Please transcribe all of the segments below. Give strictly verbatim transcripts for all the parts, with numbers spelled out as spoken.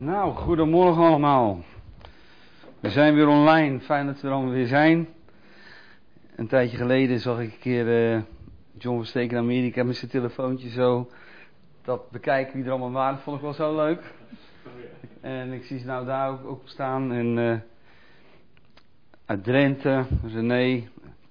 Nou, goedemorgen allemaal. We zijn weer online. Fijn dat we er allemaal weer zijn. Een tijdje geleden zag ik een keer uh, John Versteken in Amerika met zijn telefoontje zo. Dat bekijken wie er allemaal waren, vond ik wel zo leuk. En ik zie ze nou daar ook, ook staan. En uh, uit Drenthe, René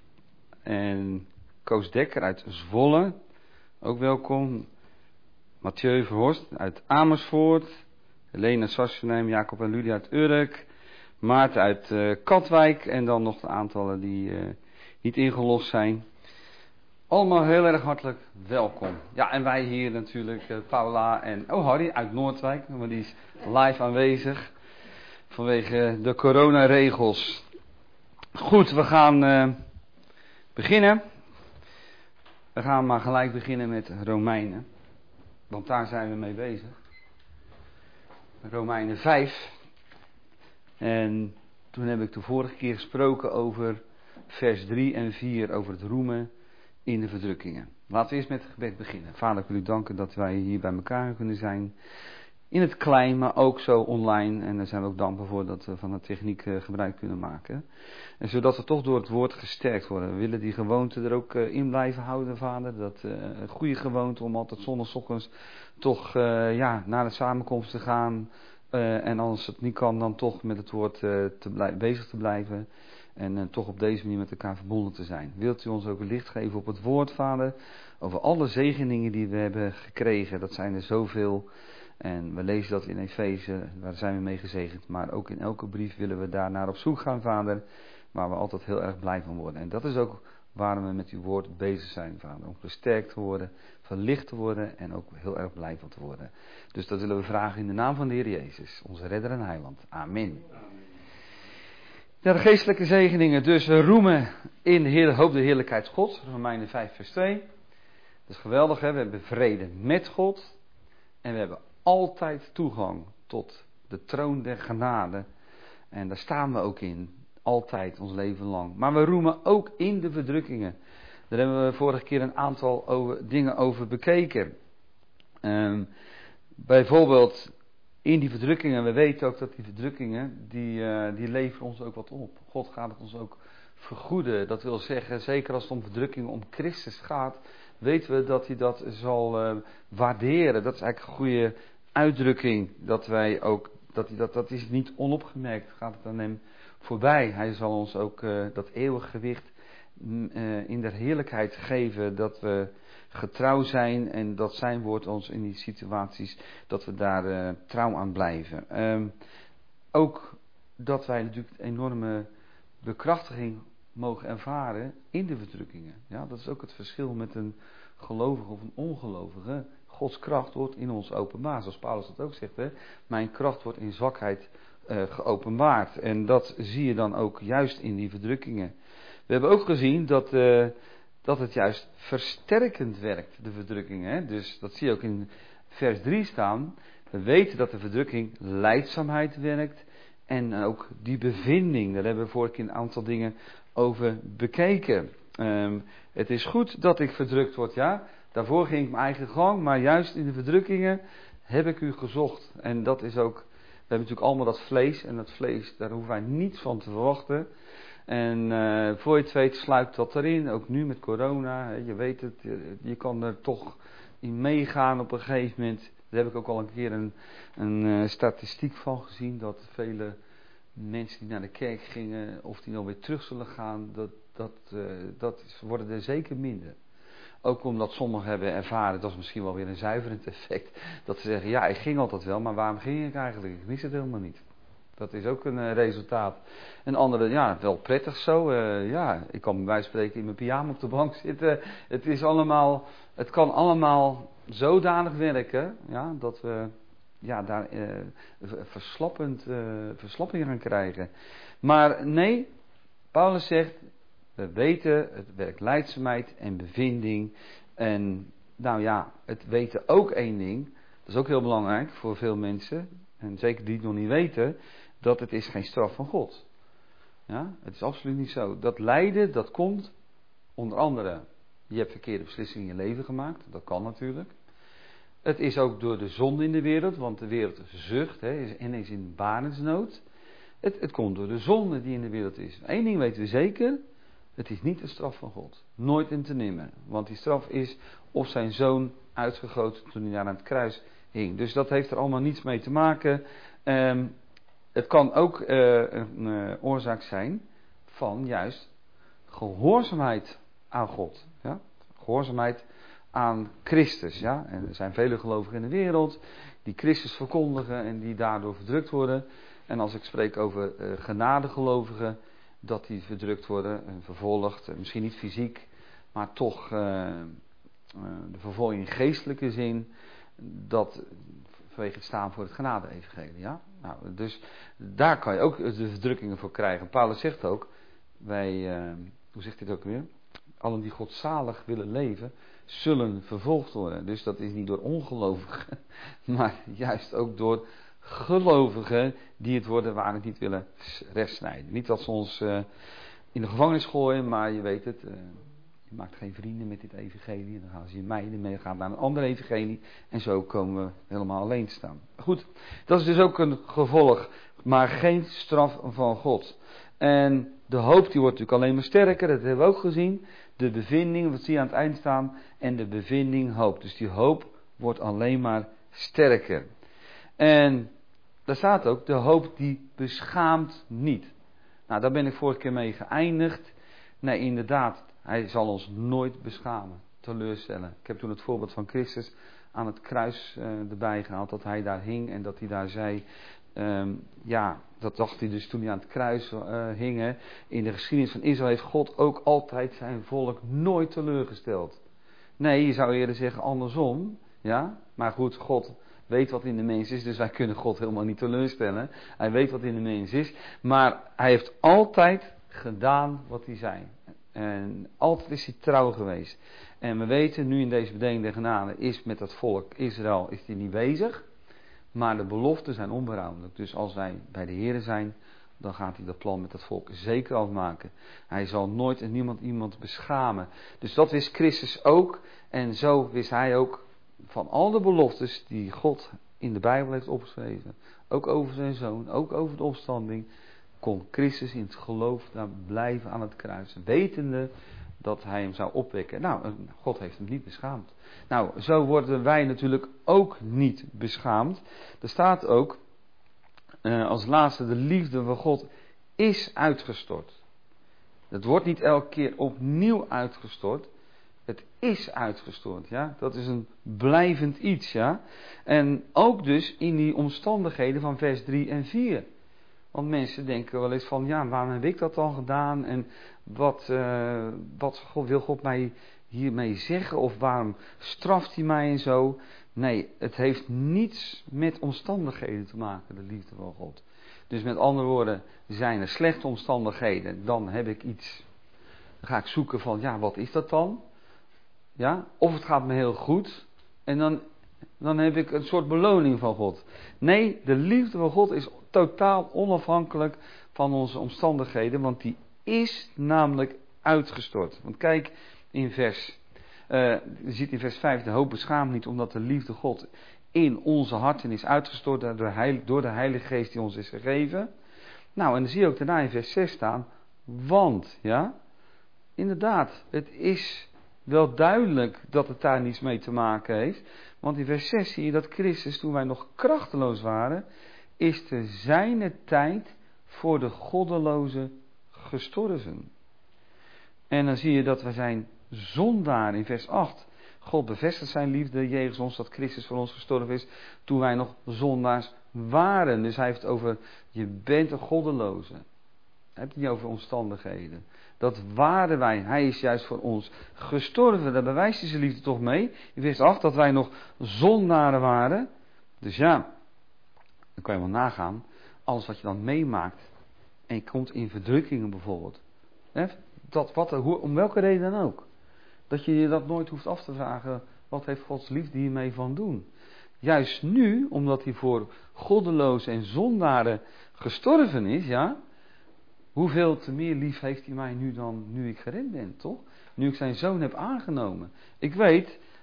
en Koos Dekker uit Zwolle. Ook welkom. Mathieu Verhorst uit Amersfoort. Helena Sassenheim, Jacob en Ludia uit Urk. Maarten uit uh, Katwijk. En dan nog de aantallen die uh, niet ingelost zijn. Allemaal heel erg hartelijk welkom. Ja, en wij hier natuurlijk, uh, Paula en oh Harry uit Noordwijk. Maar die is live aanwezig. Vanwege de coronaregels. Goed, we gaan uh, beginnen. We gaan maar gelijk beginnen met Romeinen. Want daar zijn we mee bezig. Romeinen vijf. En toen heb ik de vorige keer gesproken over vers drie en vier. Over het roemen in de verdrukkingen. Laten we eerst met het gebed beginnen. Vader, ik wil u danken dat wij hier bij elkaar kunnen zijn. In het klein, maar ook zo online. En daar zijn we ook dankbaar voor dat we van de techniek gebruik kunnen maken. En zodat we toch door het woord gesterkt worden. We willen die gewoonte er ook in blijven houden, Vader. Dat uh, een goede gewoonte om altijd zondagochtends toch uh, ja, naar de samenkomst te gaan. Uh, en als het niet kan, dan toch met het woord uh, te blij- bezig te blijven. En uh, toch op deze manier met elkaar verbonden te zijn. Wilt u ons ook licht geven op het woord, Vader? Over alle zegeningen die we hebben gekregen. Dat zijn er zoveel. En we lezen dat in Efeze, daar zijn we mee gezegend. Maar ook in elke brief willen we daar naar op zoek gaan, Vader. Waar we altijd heel erg blij van worden. En dat is ook waarom we met uw woord bezig zijn, Vader. Om gesterkt te worden, verlicht te worden en ook heel erg blij van te worden. Dus dat willen we vragen in de naam van de Heer Jezus, onze redder en heiland. Amen. Ja, de geestelijke zegeningen. Dus we roemen in de Heer, hoop de heerlijkheid Gods. Romeinen vijf vers twee. Dat is geweldig, hè? We hebben vrede met God. En we hebben altijd toegang tot de troon der genade. En daar staan we ook in. Altijd, ons leven lang. Maar we roemen ook in de verdrukkingen. Daar hebben we vorige keer een aantal over, dingen over bekeken. Um, bijvoorbeeld in die verdrukkingen. We weten ook dat die verdrukkingen, die, uh, die leveren ons ook wat op. God gaat het ons ook vergoeden. Dat wil zeggen, zeker als het om verdrukkingen om Christus gaat, weten we dat hij dat zal uh, waarderen. Dat is eigenlijk een goede uitdrukking. Dat wij ook, dat, hij, dat, dat is niet onopgemerkt. Gaat het aan hem voorbij. Hij zal ons ook uh, dat eeuwig gewicht uh, in de heerlijkheid geven. Dat we getrouw zijn en dat zijn woord ons in die situaties, dat we daar uh, trouw aan blijven. Um, ook dat wij natuurlijk een enorme bekrachtiging mogen ervaren in de verdrukkingen. Ja, dat is ook het verschil met een gelovige of een ongelovige. Gods kracht wordt in ons openbaar, zoals Paulus dat ook zegt. Hè? Mijn kracht wordt in zwakheid uh, geopenbaard. En dat zie je dan ook juist in die verdrukkingen. We hebben ook gezien dat, uh, dat het juist versterkend werkt, de verdrukkingen. Hè? Dus dat zie je ook in vers drie staan. We weten dat de verdrukking lijdzaamheid werkt. En ook die bevinding, daar hebben we vorige keer een aantal dingen over bekeken. Um, het is goed dat ik verdrukt word, ja. Daarvoor ging ik mijn eigen gang, maar juist in de verdrukkingen heb ik u gezocht. En dat is ook, we hebben natuurlijk allemaal dat vlees. En dat vlees, daar hoeven wij niets van te verwachten. En uh, voor je het weet sluipt dat erin, ook nu met corona. Je weet het, je, je kan er toch in meegaan op een gegeven moment. Daar heb ik ook al een keer een, een uh, statistiek van gezien. Dat vele mensen die naar de kerk gingen, of die nou weer terug zullen gaan, dat, dat, uh, dat is, worden er zeker minder. Ook omdat sommigen hebben ervaren, dat is misschien wel weer een zuiverend effect, dat ze zeggen, ja, ik ging altijd wel, maar waarom ging ik eigenlijk? Ik wist het helemaal niet. Dat is ook een uh, resultaat. En anderen, ja, wel prettig zo. Uh, ja, ik kan bij wijze van spreken in mijn pyjama op de bank zitten. Het is allemaal, het kan allemaal zodanig werken, ja, dat we ja, daar uh, verslappend, uh, verslapping gaan krijgen. Maar nee, Paulus zegt, we weten, het werkt lijdzaamheid en bevinding. En nou ja, het weten ook één ding, dat is ook heel belangrijk voor veel mensen, en zeker die het nog niet weten, dat het is geen straf van God. Ja, het is absoluut niet zo. Dat lijden, dat komt onder andere, je hebt verkeerde beslissingen in je leven gemaakt, dat kan natuurlijk. Het is ook door de zonde in de wereld, want de wereld zucht hè, is, en is in barensnood. Het, het komt door de zonde die in de wereld is. Eén ding weten we zeker, het is niet de straf van God. Nooit en te nimmer. Want die straf is op zijn zoon uitgegoten toen hij daar aan het kruis hing. Dus dat heeft er allemaal niets mee te maken. Um, het kan ook uh, een uh, oorzaak zijn van juist gehoorzaamheid aan God. Ja? Gehoorzaamheid aan Christus. Ja? En er zijn vele gelovigen in de wereld die Christus verkondigen en die daardoor verdrukt worden. En als ik spreek over uh, genadegelovigen, dat die verdrukt worden en vervolgd. Uh, misschien niet fysiek, maar toch uh, uh, de vervolging in geestelijke zin. Dat vanwege het staan voor het genade-evangelie. Ja? Nou, dus daar kan je ook de verdrukkingen voor krijgen. Paulus zegt ook, wij, uh, hoe zegt dit ook weer? Allen die godzalig willen leven, zullen vervolgd worden. Dus dat is niet door ongelovigen, maar juist ook door gelovigen die het worden waar het niet willen rechtsnijden. Niet dat ze ons uh, in de gevangenis gooien, maar je weet het, uh, je maakt geen vrienden met dit evangelie. Dan gaan ze je mijden mee, gaan naar een ander evangelie en zo komen we helemaal alleen te staan. Goed, dat is dus ook een gevolg, maar geen straf van God. En de hoop die wordt natuurlijk alleen maar sterker, dat hebben we ook gezien. De bevinding, wat zie je aan het eind staan, en de bevinding hoop. Dus die hoop wordt alleen maar sterker. En daar staat ook, de hoop die beschaamt niet. Nou, daar ben ik vorige keer mee geëindigd. Nee, inderdaad, hij zal ons nooit beschamen, teleurstellen. Ik heb toen het voorbeeld van Christus aan het kruis uh, erbij gehaald, dat hij daar hing en dat hij daar zei... Um, ja, dat dacht hij dus toen hij aan het kruis uh, hing. Hè. In de geschiedenis van Israël heeft God ook altijd zijn volk nooit teleurgesteld. Nee, je zou eerder zeggen andersom. Ja, maar goed, God weet wat in de mens is, dus wij kunnen God helemaal niet teleurstellen. Hij weet wat in de mens is, maar hij heeft altijd gedaan wat hij zei. En altijd is hij trouw geweest. En we weten nu in deze bedeling der genade is met dat volk Israël is hij niet bezig. Maar de beloften zijn onberouwelijk. Dus als wij bij de Heere zijn, dan gaat hij dat plan met dat volk zeker afmaken. Hij zal nooit en niemand iemand beschamen. Dus dat wist Christus ook. En zo wist hij ook van al de beloftes die God in de Bijbel heeft opgeschreven. Ook over zijn zoon, ook over de opstanding. Kon Christus in het geloof daar blijven aan het kruis. Wetende dat hij hem zou opwekken. Nou, God heeft hem niet beschaamd. Nou, zo worden wij natuurlijk ook niet beschaamd. Er staat ook, uh, als laatste, de liefde van God is uitgestort. Het wordt niet elke keer opnieuw uitgestort. Het is uitgestort, ja. Dat is een blijvend iets, ja. En ook dus in die omstandigheden van vers drie en vier. Want mensen denken wel eens van, ja, waarom heb ik dat dan gedaan? En wat, uh, wat wil God mij hiermee zeggen? Of waarom straft hij mij en zo? Nee, het heeft niets met omstandigheden te maken, de liefde van God. Dus met andere woorden, zijn er slechte omstandigheden, dan heb ik iets. Dan ga ik zoeken van, ja, wat is dat dan? Ja, of het gaat me heel goed. En dan, dan heb ik een soort beloning van God. Nee, de liefde van God is totaal onafhankelijk van onze omstandigheden. Want die is namelijk uitgestort. Want kijk in vers... Uh, je ziet in vers vijf, de hoop beschaamt niet omdat de liefde God in onze harten is uitgestort door de, Heil, door de Heilige Geest die ons is gegeven. Nou, en dan zie je ook daarna in vers zes staan, want, ja, inderdaad, het is wel duidelijk dat het daar niets mee te maken heeft. Want in vers zes zie je dat Christus, toen wij nog krachteloos waren, is te zijne tijd voor de goddelozen gestorven. En dan zie je dat we zijn zondaar in vers acht. God bevestigt zijn liefde jegens ons dat Christus voor ons gestorven is toen wij nog zondaars waren. Dus hij heeft over, je bent een goddeloze. Hij heeft het niet over omstandigheden. Dat waren wij. Hij is juist voor ons gestorven. Daar bewijst hij zijn liefde toch mee. In vers acht dat wij nog zondaren waren. Dus ja, dan kan je wel nagaan. Alles wat je dan meemaakt. En je komt in verdrukkingen bijvoorbeeld. Hè? Dat, wat, hoe, om welke reden dan ook. Dat je je dat nooit hoeft af te vragen. Wat heeft Gods liefde hiermee van doen? Juist nu, omdat hij voor goddelozen en zondaren gestorven is, ja. Hoeveel te meer lief heeft hij mij nu dan nu ik gered ben, toch? Nu ik zijn zoon heb aangenomen. Ik weet,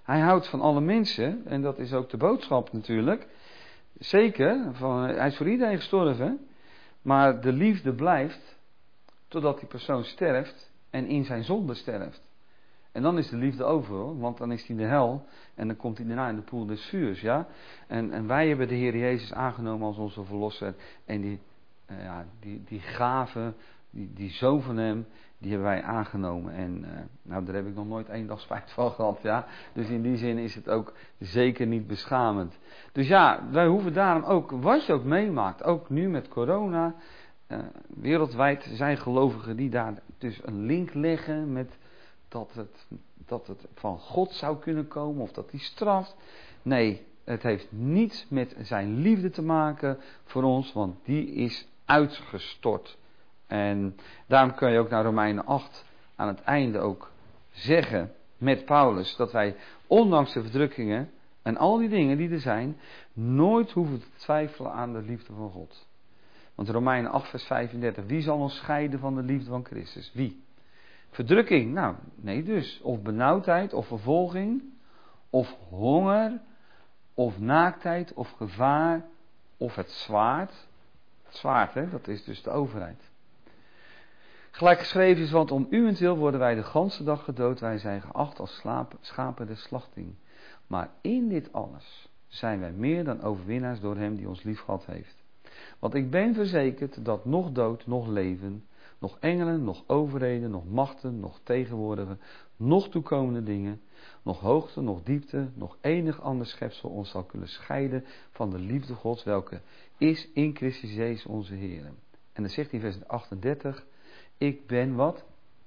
Hij houdt van alle mensen. En dat is ook de boodschap natuurlijk. Zeker. Van, hij is voor iedereen gestorven. Maar de liefde blijft totdat die persoon sterft en in zijn zonde sterft. En dan is de liefde over, hoor, want dan is hij in de hel en dan komt hij daarna in de poel des vuurs, ja. En, en wij hebben de Heer Jezus aangenomen als onze verlosser en die, uh, ja, die, die gave, die, die zoon van hem, die hebben wij aangenomen. En uh, nou, daar heb ik nog nooit één dag spijt van gehad, ja. Dus in die zin is het ook zeker niet beschamend. Dus ja, wij hoeven daarom ook, wat je ook meemaakt, ook nu met corona, uh, wereldwijd zijn gelovigen die daar dus een link leggen met dat het, dat het van God zou kunnen komen of dat hij straft. Nee, het heeft niets met zijn liefde te maken voor ons, want die is uitgestort. En daarom kun je ook naar Romeinen acht aan het einde ook zeggen met Paulus dat wij ondanks de verdrukkingen en al die dingen die er zijn, nooit hoeven te twijfelen aan de liefde van God. Want Romeinen acht vers vijfendertig, wie zal ons scheiden van de liefde van Christus? Wie? Verdrukking, nou, nee dus. Of benauwdheid, of vervolging, of honger, of naaktheid, of gevaar, of het zwaard. Het zwaard, hè, dat is dus de overheid. Gelijk geschreven is, want om uwentwil worden wij de ganse dag gedood, wij zijn geacht als schapen de slachting. Maar in dit alles zijn wij meer dan overwinnaars door hem die ons liefgehad heeft. Want ik ben verzekerd dat nog dood, nog leven, nog engelen, nog overheden, nog machten, nog tegenwoordige, nog toekomende dingen, nog hoogte, nog diepte, nog enig ander schepsel ons zal kunnen scheiden van de liefde Gods, welke is in Christus Jezus onze Heer. En dan zegt hij in vers achtendertig, ik ben wat?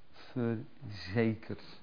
Verzekerd.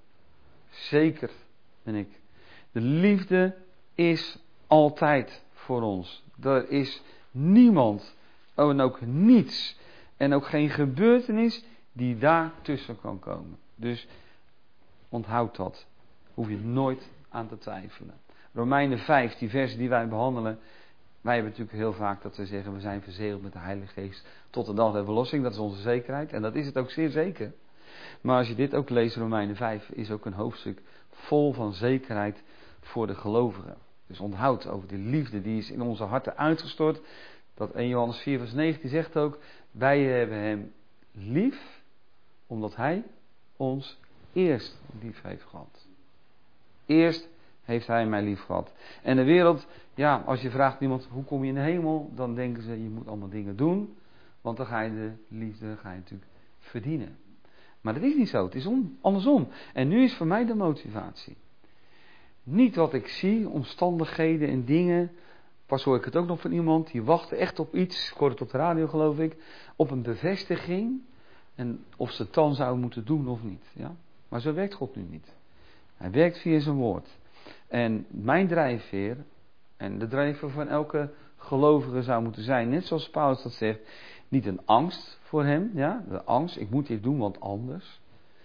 Zeker ben ik. De liefde is altijd voor ons. Er is niemand, oh, en ook niets, en ook geen gebeurtenis die daar tussen kan komen. Dus onthoud dat. Hoef je nooit aan te twijfelen. Romeinen vijf, die versen die wij behandelen. Wij hebben natuurlijk heel vaak dat we zeggen, we zijn verzegeld met de Heilige Geest tot de dag der verlossing. Dat is onze zekerheid. En dat is het ook zeer zeker. Maar als je dit ook leest, Romeinen vijf, is ook een hoofdstuk vol van zekerheid voor de gelovigen. Dus onthoud over die liefde, die is in onze harten uitgestort. Dat eerste Johannes vier vers negentien zegt ook, wij hebben hem lief, omdat hij ons eerst lief heeft gehad. Eerst heeft hij mij lief gehad. En de wereld, ja, als je vraagt iemand, hoe kom je in de hemel? Dan denken ze, je moet allemaal dingen doen. Want dan ga je de liefde, ga je natuurlijk verdienen. Maar dat is niet zo, het is om, andersom. En nu is voor mij de motivatie. Niet wat ik zie, omstandigheden en dingen. Pas hoor ik het ook nog van iemand, die wachtte echt op iets. Ik hoorde het op de radio geloof ik. Op een bevestiging. En of ze het dan zouden moeten doen of niet. Ja? Maar zo werkt God nu niet. Hij werkt via zijn woord. En mijn drijfveer, en de drijfveer van elke gelovige zou moeten zijn, net zoals Paulus dat zegt, niet een angst voor hem, ja, de angst, ik moet dit doen, want anders.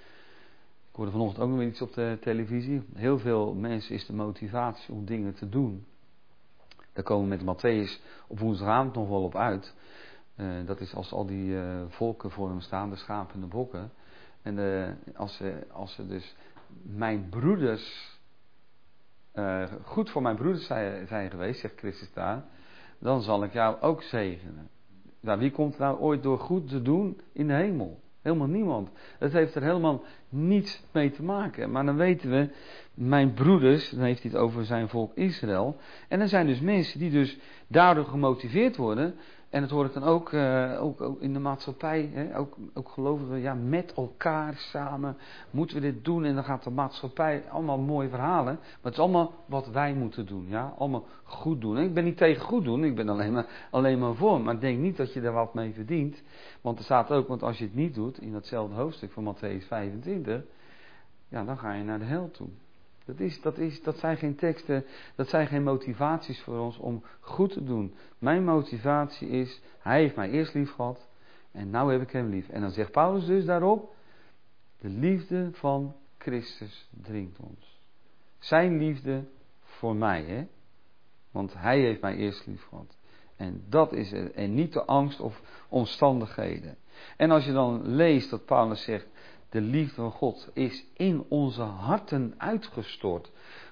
Ik hoorde vanochtend ook nog weer iets op de televisie. Heel veel mensen is de motivatie om dingen te doen. Daar komen we met Matthäus op woensdagavond nog wel op uit. Uh, dat is als al die uh, volken voor hem staan, de schapen en de bokken. En uh, als, ze, als ze dus mijn broeders, uh, goed voor mijn broeders zijn, zijn geweest, zegt Christus daar, dan zal ik jou ook zegenen. Nou, wie komt nou ooit door goed te doen in de hemel? Helemaal niemand. Het heeft er helemaal niets mee te maken. Maar dan weten we, mijn broeders, dan heeft hij het over zijn volk Israël. En er zijn dus mensen die dus daardoor gemotiveerd worden. En dat hoor ik dan ook, uh, ook, ook in de maatschappij, hè, ook, ook gelovigen, ja, met elkaar samen moeten we dit doen. En dan gaat de maatschappij allemaal mooie verhalen. Maar het is allemaal wat wij moeten doen, ja, allemaal goed doen. En ik ben niet tegen goed doen, ik ben alleen maar, alleen maar voor. Maar denk niet dat je er wat mee verdient. Want er staat ook, want als je het niet doet, in datzelfde hoofdstuk van Matthäus vijfentwintig, ja, dan ga je naar de hel toe. Dat, is, dat, is, dat zijn geen teksten, dat zijn geen motivaties voor ons om goed te doen. Mijn motivatie is, hij heeft mij eerst lief gehad en nou heb ik hem lief. En dan zegt Paulus dus daarop, de liefde van Christus dringt ons. Zijn liefde voor mij, hè. Want hij heeft mij eerst lief gehad. En dat is het. En niet de angst of omstandigheden. En als je dan leest dat Paulus zegt, de liefde van God is in onze harten uitgestort.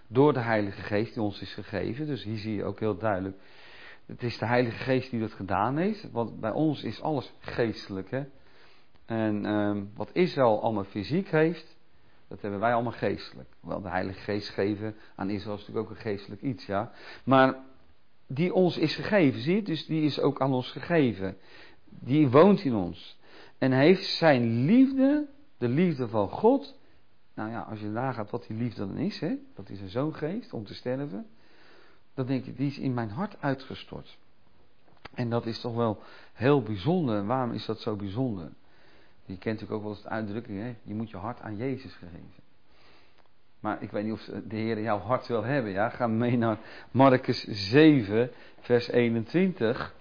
door de Heilige Geest die ons is gegeven. Dus hier zie je ook heel duidelijk, het is de Heilige Geest die dat gedaan heeft. Want bij ons is alles geestelijk. Hè? En um, wat Israël allemaal fysiek heeft, dat hebben wij allemaal geestelijk. Wel, de Heilige Geest geven aan Israël is natuurlijk ook een geestelijk iets, ja. Maar die ons is gegeven, zie je? Dus die is ook aan ons gegeven. Die woont in ons. En heeft zijn liefde, de liefde van God. Nou ja, als je nagaat wat die liefde dan is, hè. Dat is een zo'n geest om te sterven. Dan denk je, die is in mijn hart uitgestort. En dat is toch wel heel bijzonder. Waarom is dat zo bijzonder? Je kent natuurlijk ook wel eens de uitdrukking, hè? Je moet je hart aan Jezus geven. Maar ik weet niet of de Heer jouw hart wil hebben. Ja? Ga mee naar Markus zeven, vers eenentwintig.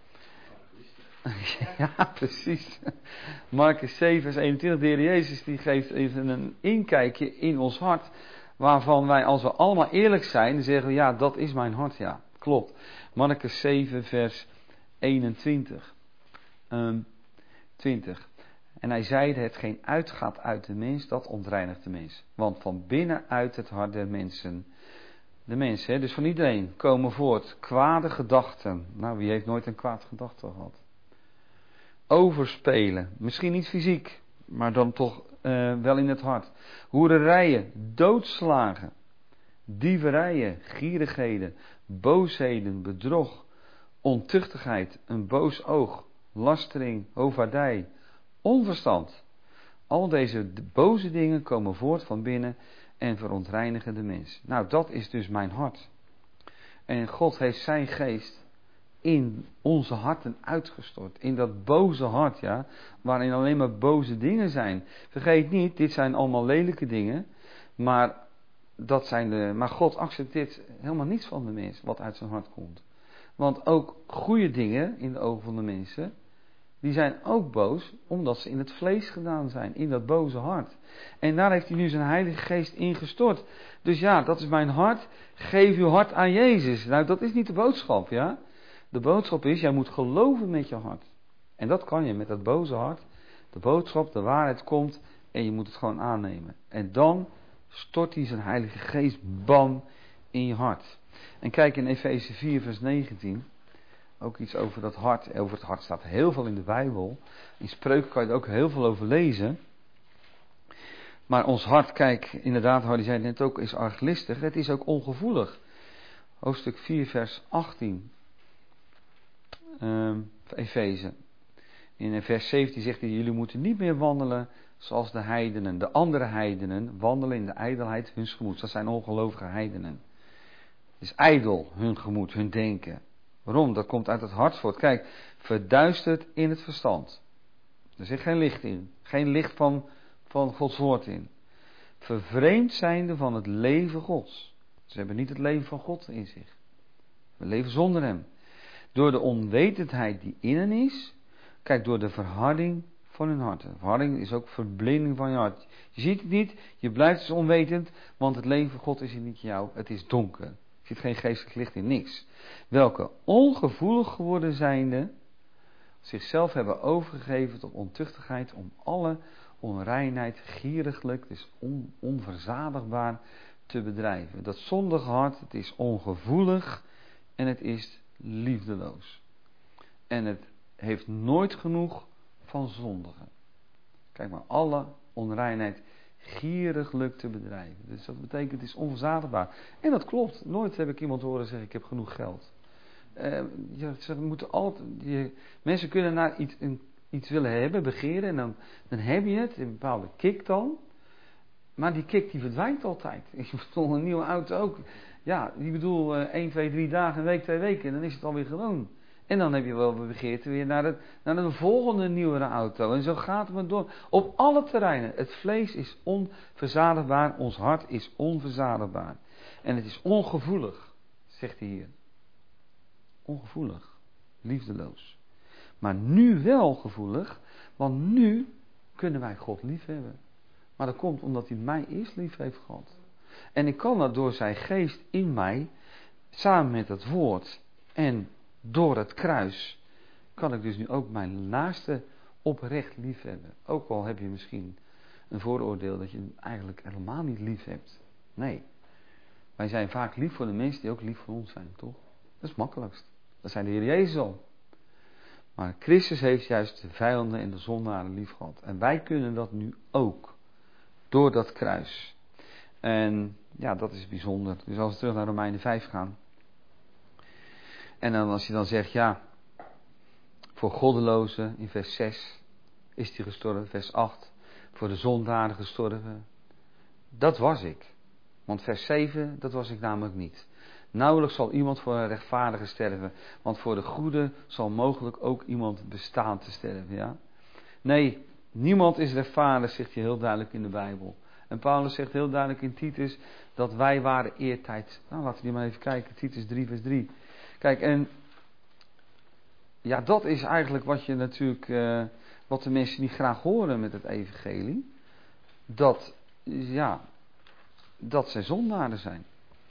Ja, precies. Markus zeven, vers eenentwintig. De Heer Jezus die geeft even een inkijkje in ons hart. Waarvan wij, als we allemaal eerlijk zijn, dan zeggen we, ja, dat is mijn hart. Ja, klopt. Markus zeven, vers eenentwintig. Um, twintig. En hij zeide, hetgeen uitgaat uit de mens, dat ontreinigt de mens. Want van binnenuit het hart der mensen, de mensen, hè, dus van iedereen, komen voort kwade gedachten. Nou, wie heeft nooit een kwaad gedachte gehad? Overspelen, misschien niet fysiek, maar dan toch uh, wel in het hart. Hoererijen, doodslagen, dieverijen, gierigheden, boosheden, bedrog, ontuchtigheid, een boos oog, lastering, hovaardij, onverstand. Al deze boze dingen komen voort van binnen en verontreinigen de mens. Nou, dat is dus mijn hart. En God heeft zijn geest in onze harten uitgestort. In dat boze hart, ja, waarin alleen maar boze dingen zijn. Vergeet niet, dit zijn allemaal lelijke dingen, maar, dat zijn de, maar God accepteert helemaal niets van de mens wat uit zijn hart komt. Want ook goede dingen in de ogen van de mensen, die zijn ook boos, omdat ze in het vlees gedaan zijn, in dat boze hart. En daar heeft hij nu zijn Heilige Geest ingestort. Dus ja, dat is mijn hart, geef uw hart aan Jezus. Nou, dat is niet de boodschap, ja. De boodschap is, jij moet geloven met je hart. En dat kan je met dat boze hart. De boodschap, de waarheid komt en je moet het gewoon aannemen. En dan stort hij zijn Heilige Geest, bam, in je hart. En kijk in Efeze vier, vers negentien... Ook iets over dat hart. Over het hart staat heel veel in de Bijbel. In Spreuken kan je er ook heel veel over lezen. Maar ons hart, kijk, inderdaad, Hardy zei het net ook, is arglistig. Het is ook ongevoelig. Hoofdstuk vier, vers achttien. Um, Efeze. In vers zeventien zegt hij, jullie moeten niet meer wandelen zoals de heidenen. De andere heidenen wandelen in de ijdelheid huns gemoeds. Dat zijn ongelovige heidenen. Het is ijdel, hun gemoed, hun denken. Waarom? Dat komt uit het hart voort. Kijk, verduisterd in het verstand. Er zit geen licht in. Geen licht van, van Gods woord in. Vervreemd zijnde van het leven Gods. Ze hebben niet het leven van God in zich. We leven zonder hem. Door de onwetendheid die in hen is. Kijk, door de verharding van hun harten. Verharding is ook verblinding van je hart. Je ziet het niet, je blijft dus onwetend, want het leven van God is in niet jou. Het is donker. Er zit geen geestelijk licht in, niks. Welke ongevoelig geworden zijnde, zichzelf hebben overgegeven tot ontuchtigheid om alle onreinheid gieriglijk, dus on, onverzadigbaar te bedrijven. Dat zondige hart, het is ongevoelig en het is liefdeloos. En het heeft nooit genoeg van zondigen. Kijk maar, alle onreinheid gieriglijk te bedrijven. Dus dat betekent het is onverzadigbaar. En dat klopt. Nooit heb ik iemand horen zeggen ik heb genoeg geld. Uh, ja, ze moeten altijd, je, mensen kunnen naar iets, een, iets willen hebben, begeren. En dan, dan heb je het, een bepaalde kick dan. Maar die kick die verdwijnt altijd. Ik bedoel, een nieuwe auto ook. Ja, die bedoel uh, één, twee, drie dagen, een week, twee weken. En dan is het alweer gewoon. En dan heb je wel begeerte weer naar, het, naar een volgende nieuwere auto. En zo gaat het maar door. Op alle terreinen. Het vlees is onverzadigbaar. Ons hart is onverzadigbaar. En het is ongevoelig, zegt hij hier. Ongevoelig. Liefdeloos. Maar nu wel gevoelig. Want nu kunnen wij God lief hebben. Maar dat komt omdat hij mij eerst lief heeft gehad. En ik kan dat door zijn geest in mij, samen met het woord en door het kruis, kan ik dus nu ook mijn naaste oprecht lief hebben. Ook al heb je misschien een vooroordeel dat je hem eigenlijk helemaal niet lief hebt. Nee. Wij zijn vaak lief voor de mensen die ook lief voor ons zijn, toch? Dat is het makkelijkst. Dat zijn de Heer Jezus al. Maar Christus heeft juist de vijanden en de zondaren lief gehad. En wij kunnen dat nu ook. Door dat kruis. En ja, dat is bijzonder. Dus als we terug naar Romeinen vijf gaan. En dan als je dan zegt, ja, voor goddelozen in vers zes is hij gestorven. Vers acht, voor de zondaren gestorven. Dat was ik. Want vers zeven, dat was ik namelijk niet. Nauwelijks zal iemand voor een rechtvaardige sterven. Want voor de goede zal mogelijk ook iemand bestaan te sterven. Ja? Nee, niemand is rechtvaardig, zegt hij heel duidelijk in de Bijbel. En Paulus zegt heel duidelijk in Titus dat wij waren eertijds. Nou, laten we die maar even kijken. Titus drie vers drie. Kijk, en ja, dat is eigenlijk wat je natuurlijk, uh, wat de mensen niet graag horen met het evangelie. Dat, ja, dat zij zondaren zijn.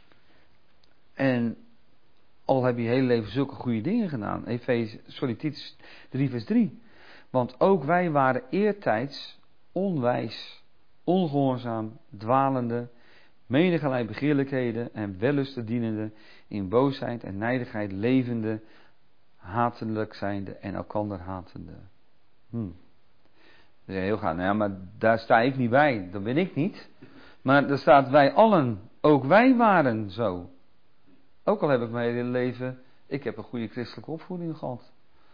En al heb je je hele leven zulke goede dingen gedaan. Efeze, sorry, Titus drie vers drie. Want ook wij waren eertijds onwijs, ongehoorzaam, dwalende, menigerlei begeerlijkheden en wellusten dienende, in boosheid en nijdigheid levende, hatelijk zijnde en elkander hatende. Hm. Dat is heel gaaf. Nou ja, maar daar sta ik niet bij. Dat ben ik niet. Maar er staat wij allen, ook wij waren zo. Ook al heb ik mijn hele leven, ik heb een goede christelijke opvoeding gehad.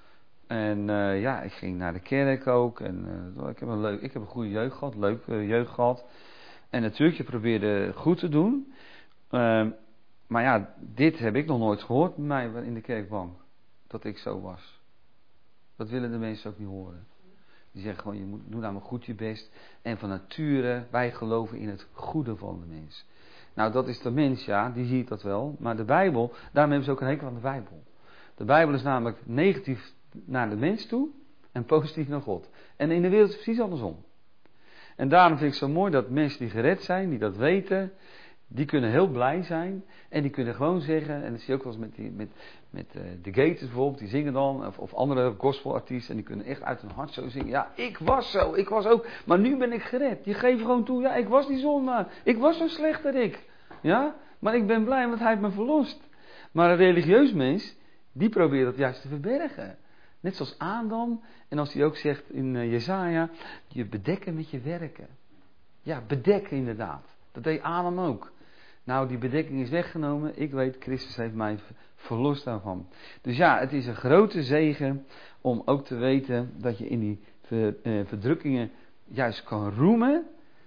En uh, ja, ik ging naar de kerk ook. En uh, ik, heb een leuk, ik heb een goede jeugd gehad, leuke uh, jeugd gehad. En natuurlijk, je probeerde goed te doen. Uh, maar ja, dit heb ik nog nooit gehoord bij mij in de kerkbank. Dat ik zo was. Dat willen de mensen ook niet horen. Die zeggen gewoon, je moet, doe nou maar goed je best. En van nature, wij geloven in het goede van de mens. Nou, dat is de mens, ja, die ziet dat wel. Maar de Bijbel, daarom hebben ze ook een hekel aan de Bijbel. De Bijbel is namelijk negatief naar de mens toe en positief naar God. En in de wereld is het precies andersom. En daarom vind ik het zo mooi dat mensen die gered zijn, die dat weten, die kunnen heel blij zijn. En die kunnen gewoon zeggen, en dat zie je ook wel eens met, die, met, met uh, de Gators bijvoorbeeld, die zingen dan, of, of andere gospelartiesten, en die kunnen echt uit hun hart zo zingen. Ja, ik was zo, ik was ook, maar nu ben ik gered. Je geeft gewoon toe, ja, ik was die zondaar, ik was zo slechterik. Ja, maar ik ben blij, want hij heeft me verlost. Maar een religieus mens, die probeert dat juist te verbergen. Net zoals Adam, en als hij ook zegt in uh, Jesaja, je bedekken met je werken. Ja, bedekken inderdaad. Dat deed Adam ook. Nou, die bedekking is weggenomen. Ik weet, Christus heeft mij verlost daarvan. Dus ja, het is een grote zegen om ook te weten dat je in die ver, uh, verdrukkingen juist kan roemen.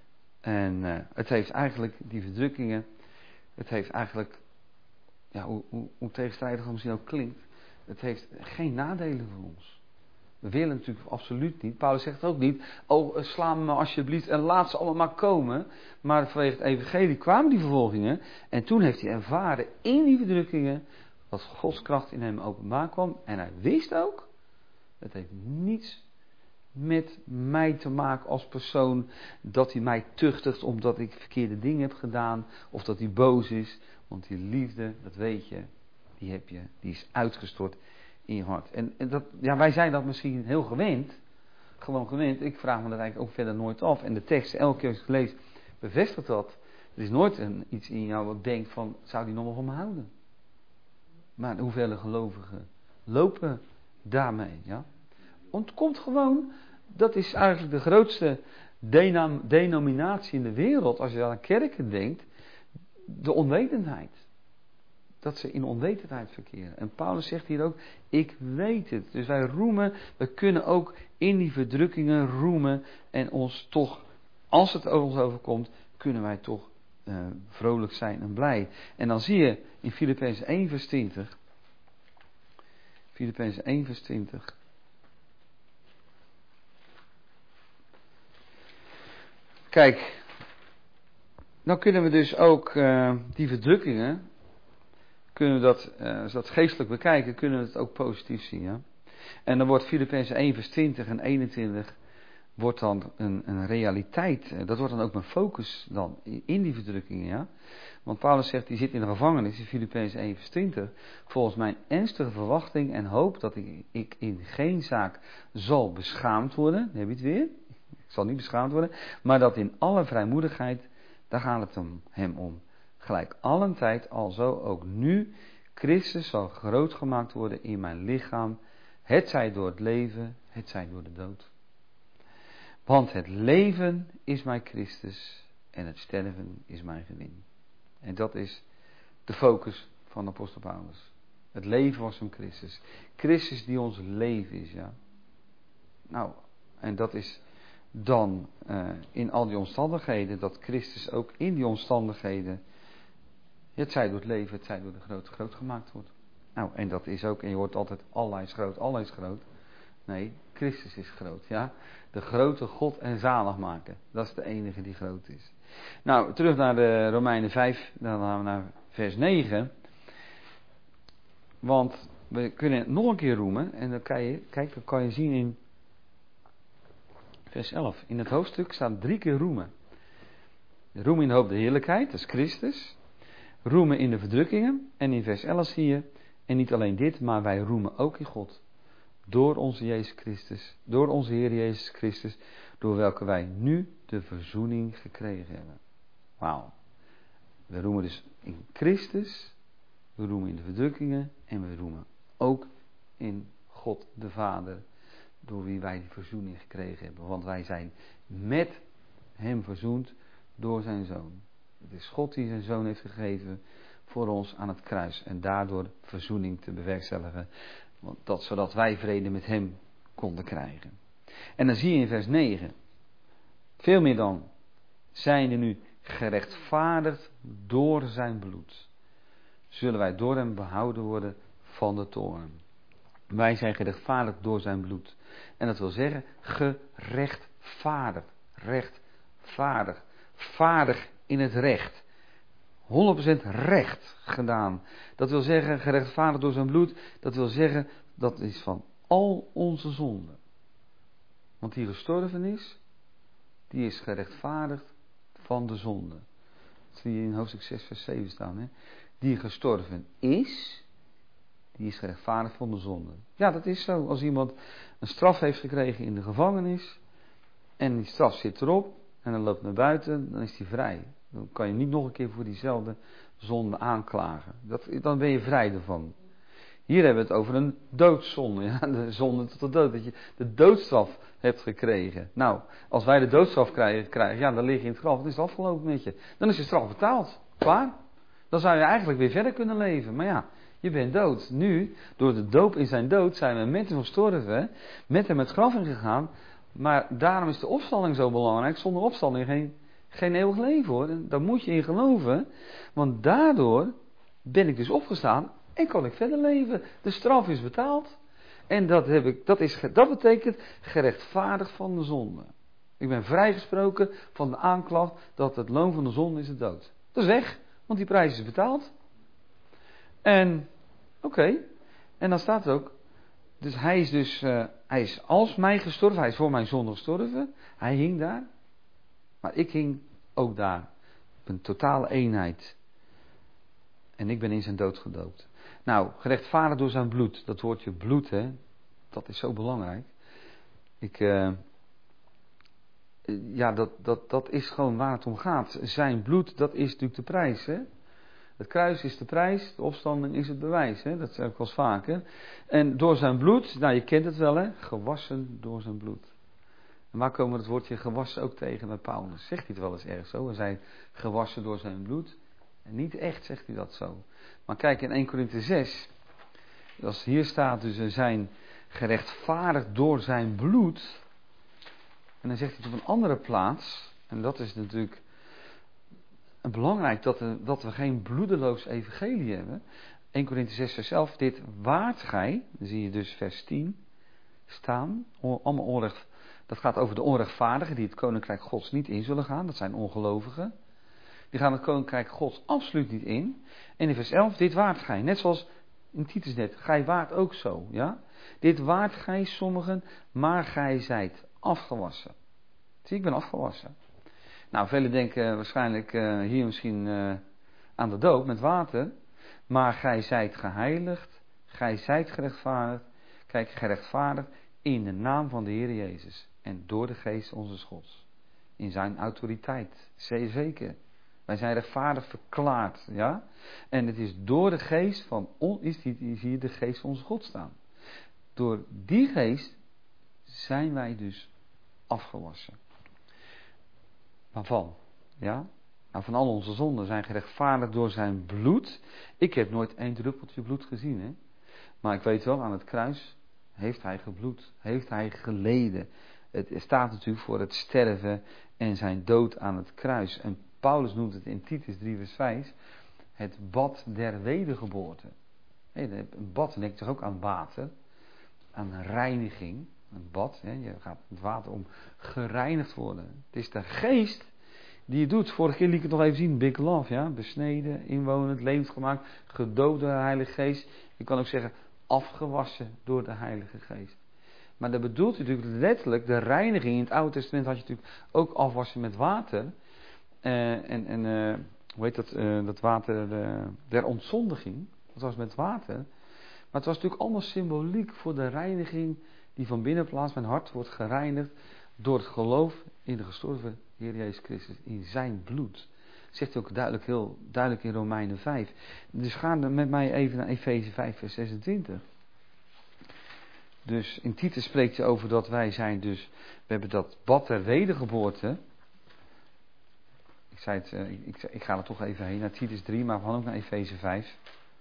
En uh, het heeft eigenlijk, die verdrukkingen, het heeft eigenlijk, ja, hoe, hoe, hoe tegenstrijdig het misschien ook klinkt, het heeft geen nadelen voor ons. We willen natuurlijk absoluut niet. Paulus zegt ook niet, oh sla me alsjeblieft en laat ze allemaal komen. Maar vanwege het evangelie kwamen die vervolgingen. En toen heeft hij ervaren in die verdrukkingen dat Gods kracht in hem openbaar kwam. En hij wist ook, het heeft niets met mij te maken als persoon, dat hij mij tuchtigt omdat ik verkeerde dingen heb gedaan. Of dat hij boos is. Want die liefde, dat weet je, die heb je, die is uitgestort in je hart. En, en dat, ja, wij zijn dat misschien heel gewend. Gewoon gewend. Ik vraag me dat eigenlijk ook verder nooit af. En de tekst, elke keer als ik lees, bevestigt dat. Er is nooit een, iets in jou wat denkt van, zou die nog wel van me houden? Maar hoeveel gelovigen lopen daarmee, ja? Want het komt gewoon, dat is eigenlijk de grootste denam, denominatie in de wereld, als je aan kerken denkt, de onwetendheid. Dat ze in onwetendheid verkeren. En Paulus zegt hier ook, ik weet het. Dus wij roemen, we kunnen ook in die verdrukkingen roemen en ons toch, als het ons overkomt, kunnen wij toch uh, vrolijk zijn en blij. En dan zie je in Filippenzen één vers twintig, Filippenzen één vers twintig. Kijk, dan kunnen we dus ook uh, die verdrukkingen, kunnen we dat, uh, als we dat geestelijk bekijken, kunnen we het ook positief zien. Ja? En dan wordt Filippenzen één vers twintig en eenentwintig wordt dan een, een realiteit. Dat wordt dan ook mijn focus dan in die verdrukkingen. Ja? Want Paulus zegt, die zit in de gevangenis in Filippenzen één vers twintig. Volgens mijn ernstige verwachting en hoop dat ik, ik in geen zaak zal beschaamd worden. Dan heb je het weer. Ik zal niet beschaamd worden. Maar dat in alle vrijmoedigheid, daar gaat het om, hem om. gelijk allen tijd, alzo ook nu, Christus zal groot gemaakt worden in mijn lichaam, het zij door het leven, het zij door de dood. Want het leven is mijn Christus en het sterven is mijn gewin. En dat is de focus van apostel Paulus. Het leven was hem Christus. Christus die ons leven is, ja. Nou, en dat is dan uh, in al die omstandigheden, dat Christus ook in die omstandigheden, het zij door het leven, het zij door de grote groot gemaakt wordt. Nou, en dat is ook, en je hoort altijd, Allah is groot, Allah is groot. Nee, Christus is groot, ja. De grote God en zaligmaker. Dat is de enige die groot is. Nou, terug naar de Romeinen vijf, dan gaan we naar vers negen. Want we kunnen het nog een keer roemen. En dan kan je, kijk, dan kan je zien in vers elf. In het hoofdstuk staat drie keer roemen. Roemen in de hoop de heerlijkheid, dat is Christus. Roemen in de verdrukkingen. En in vers elf zie je, en niet alleen dit, maar wij roemen ook in God. Door onze Jezus Christus, door onze Heer Jezus Christus, door welke wij nu de verzoening gekregen hebben. Wauw. We roemen dus in Christus, we roemen in de verdrukkingen en we roemen ook in God de Vader, door wie wij die verzoening gekregen hebben. Want wij zijn met Hem verzoend door zijn Zoon. Het is God die zijn Zoon heeft gegeven voor ons aan het kruis en daardoor verzoening te bewerkstelligen. Want dat, zodat wij vrede met hem konden krijgen. En dan zie je in vers negen. Veel meer dan. Zijnde nu gerechtvaardigd door zijn bloed. Zullen wij door hem behouden worden van de toorn. Wij zijn gerechtvaardigd door zijn bloed. En dat wil zeggen gerechtvaardigd. Rechtvaardig. Vaardig in het recht. honderd procent recht gedaan. Dat wil zeggen, gerechtvaardigd door zijn bloed. Dat wil zeggen, dat is van al onze zonden. Want die gestorven is, die is gerechtvaardigd van de zonde. Dat zie je in hoofdstuk zes vers zeven staan. Hè? Die gestorven is, die is gerechtvaardigd van de zonde. Ja, dat is zo. Als iemand een straf heeft gekregen in de gevangenis, en die straf zit erop, en dan loopt naar buiten, dan is hij vrij. Dan kan je niet nog een keer voor diezelfde zonde aanklagen. Dat, dan ben je vrij ervan. Hier hebben we het over een doodzonde. Ja, de zonde tot de dood. Dat je de doodstraf hebt gekregen. Nou, als wij de doodstraf krijgen, krijgen ja, dan lig je in het graf. Dan is het afgelopen met je. Dan is je straf betaald. Klaar. Dan zou je eigenlijk weer verder kunnen leven. Maar ja, je bent dood. Nu, door de doop in zijn dood, zijn we met hem gestorven. Met hem het graf ingegaan. Maar daarom is de opstanding zo belangrijk. Zonder opstanding geen... Geen eeuwig leven hoor, daar moet je in geloven. Want daardoor ben ik dus opgestaan en kan ik verder leven. De straf is betaald. En dat, heb ik, dat, is, dat betekent gerechtvaardigd van de zonde. Ik ben vrijgesproken van de aanklacht dat het loon van de zonde is de dood. Dat is weg, want die prijs is betaald. En, oké. Okay, en dan staat er ook. Dus hij is dus, uh, hij is als mij gestorven, hij is voor mijn zonde gestorven. Hij hing daar. Maar ik hing ook daar. Op een totale eenheid. En ik ben in zijn dood gedoopt. Nou, gerechtvaardigd door zijn bloed. Dat woordje bloed, hè. Dat is zo belangrijk. Ik, uh, ja, dat, dat, dat is gewoon waar het om gaat. Zijn bloed, dat is natuurlijk de prijs, hè. Het kruis is de prijs, de opstanding is het bewijs, hè. Dat zeg ik wel eens vaker. En door zijn bloed, nou je kent het wel, hè. Gewassen door zijn bloed. En waar komen we het woordje gewassen ook tegen bij Paulus? Zegt hij het wel eens erg zo? We zijn gewassen door zijn bloed. En niet echt zegt hij dat zo. Maar kijk in eerste Korinthe zes. Als hier staat dus we zijn gerechtvaardigd door zijn bloed. En dan zegt hij het op een andere plaats. En dat is natuurlijk belangrijk dat, er, dat we geen bloedeloos evangelie hebben. eerste Korinthe zes vers elf. Dit waart gij. Dan zie je dus vers tien staan. Allemaal onrecht. Dat gaat over de onrechtvaardigen die het koninkrijk Gods niet in zullen gaan. Dat zijn ongelovigen. Die gaan het koninkrijk Gods absoluut niet in. En in vers elf, dit waart gij. Net zoals in Titus net. Gij waart ook zo. Ja? Dit waart gij sommigen, maar gij zijt afgewassen. Zie, ik ben afgewassen. Nou, velen denken waarschijnlijk uh, hier misschien uh, aan de doop met water. Maar gij zijt geheiligd. Gij zijt gerechtvaardigd. Kijk, gerechtvaardigd in de naam van de Heer Jezus. En door de geest onze Gods. In zijn autoriteit. Zeker. Wij zijn rechtvaardig verklaard, ja. En het is door de geest van, on, is, die, is hier de geest van onze God staan. Door die geest zijn wij dus afgewassen. Waarvan? Ja? Nou, van al onze zonden zijn gerechtvaardigd door zijn bloed. Ik heb nooit één druppeltje bloed gezien, hè. Maar ik weet wel, aan het kruis heeft hij gebloed. Heeft hij geleden. Het staat natuurlijk voor het sterven en zijn dood aan het kruis. En Paulus noemt het in Titus drie vers vijf het bad der wedergeboorte. Een bad denkt toch ook aan water, aan reiniging. Een bad, je gaat met water om gereinigd worden. Het is de geest die het doet. Vorige keer liet ik het nog even zien, Big Love, ja. Besneden, inwonend, levend gemaakt, gedoopt door de Heilige Geest. Je kan ook zeggen, afgewassen door de Heilige Geest. Maar dat bedoelt natuurlijk letterlijk de reiniging. In het Oude Testament had je natuurlijk ook afwassen met water. Uh, en en uh, hoe heet dat, uh, dat water uh, der ontzondiging. Dat was met water. Maar het was natuurlijk allemaal symboliek voor de reiniging die van binnen plaats mijn hart wordt gereinigd door het geloof in de gestorven Heer Jezus Christus, in zijn bloed. Zegt hij ook duidelijk, heel duidelijk in Romeinen vijf. Dus ga met mij even naar Efeze vijf vers zesentwintig. Dus in Titus spreekt hij over dat wij zijn dus, we hebben dat bad der wedergeboorte. Ik zei het, ik, ik, ik ga er toch even heen naar Titus drie, maar we gaan ook naar Efeze vijf.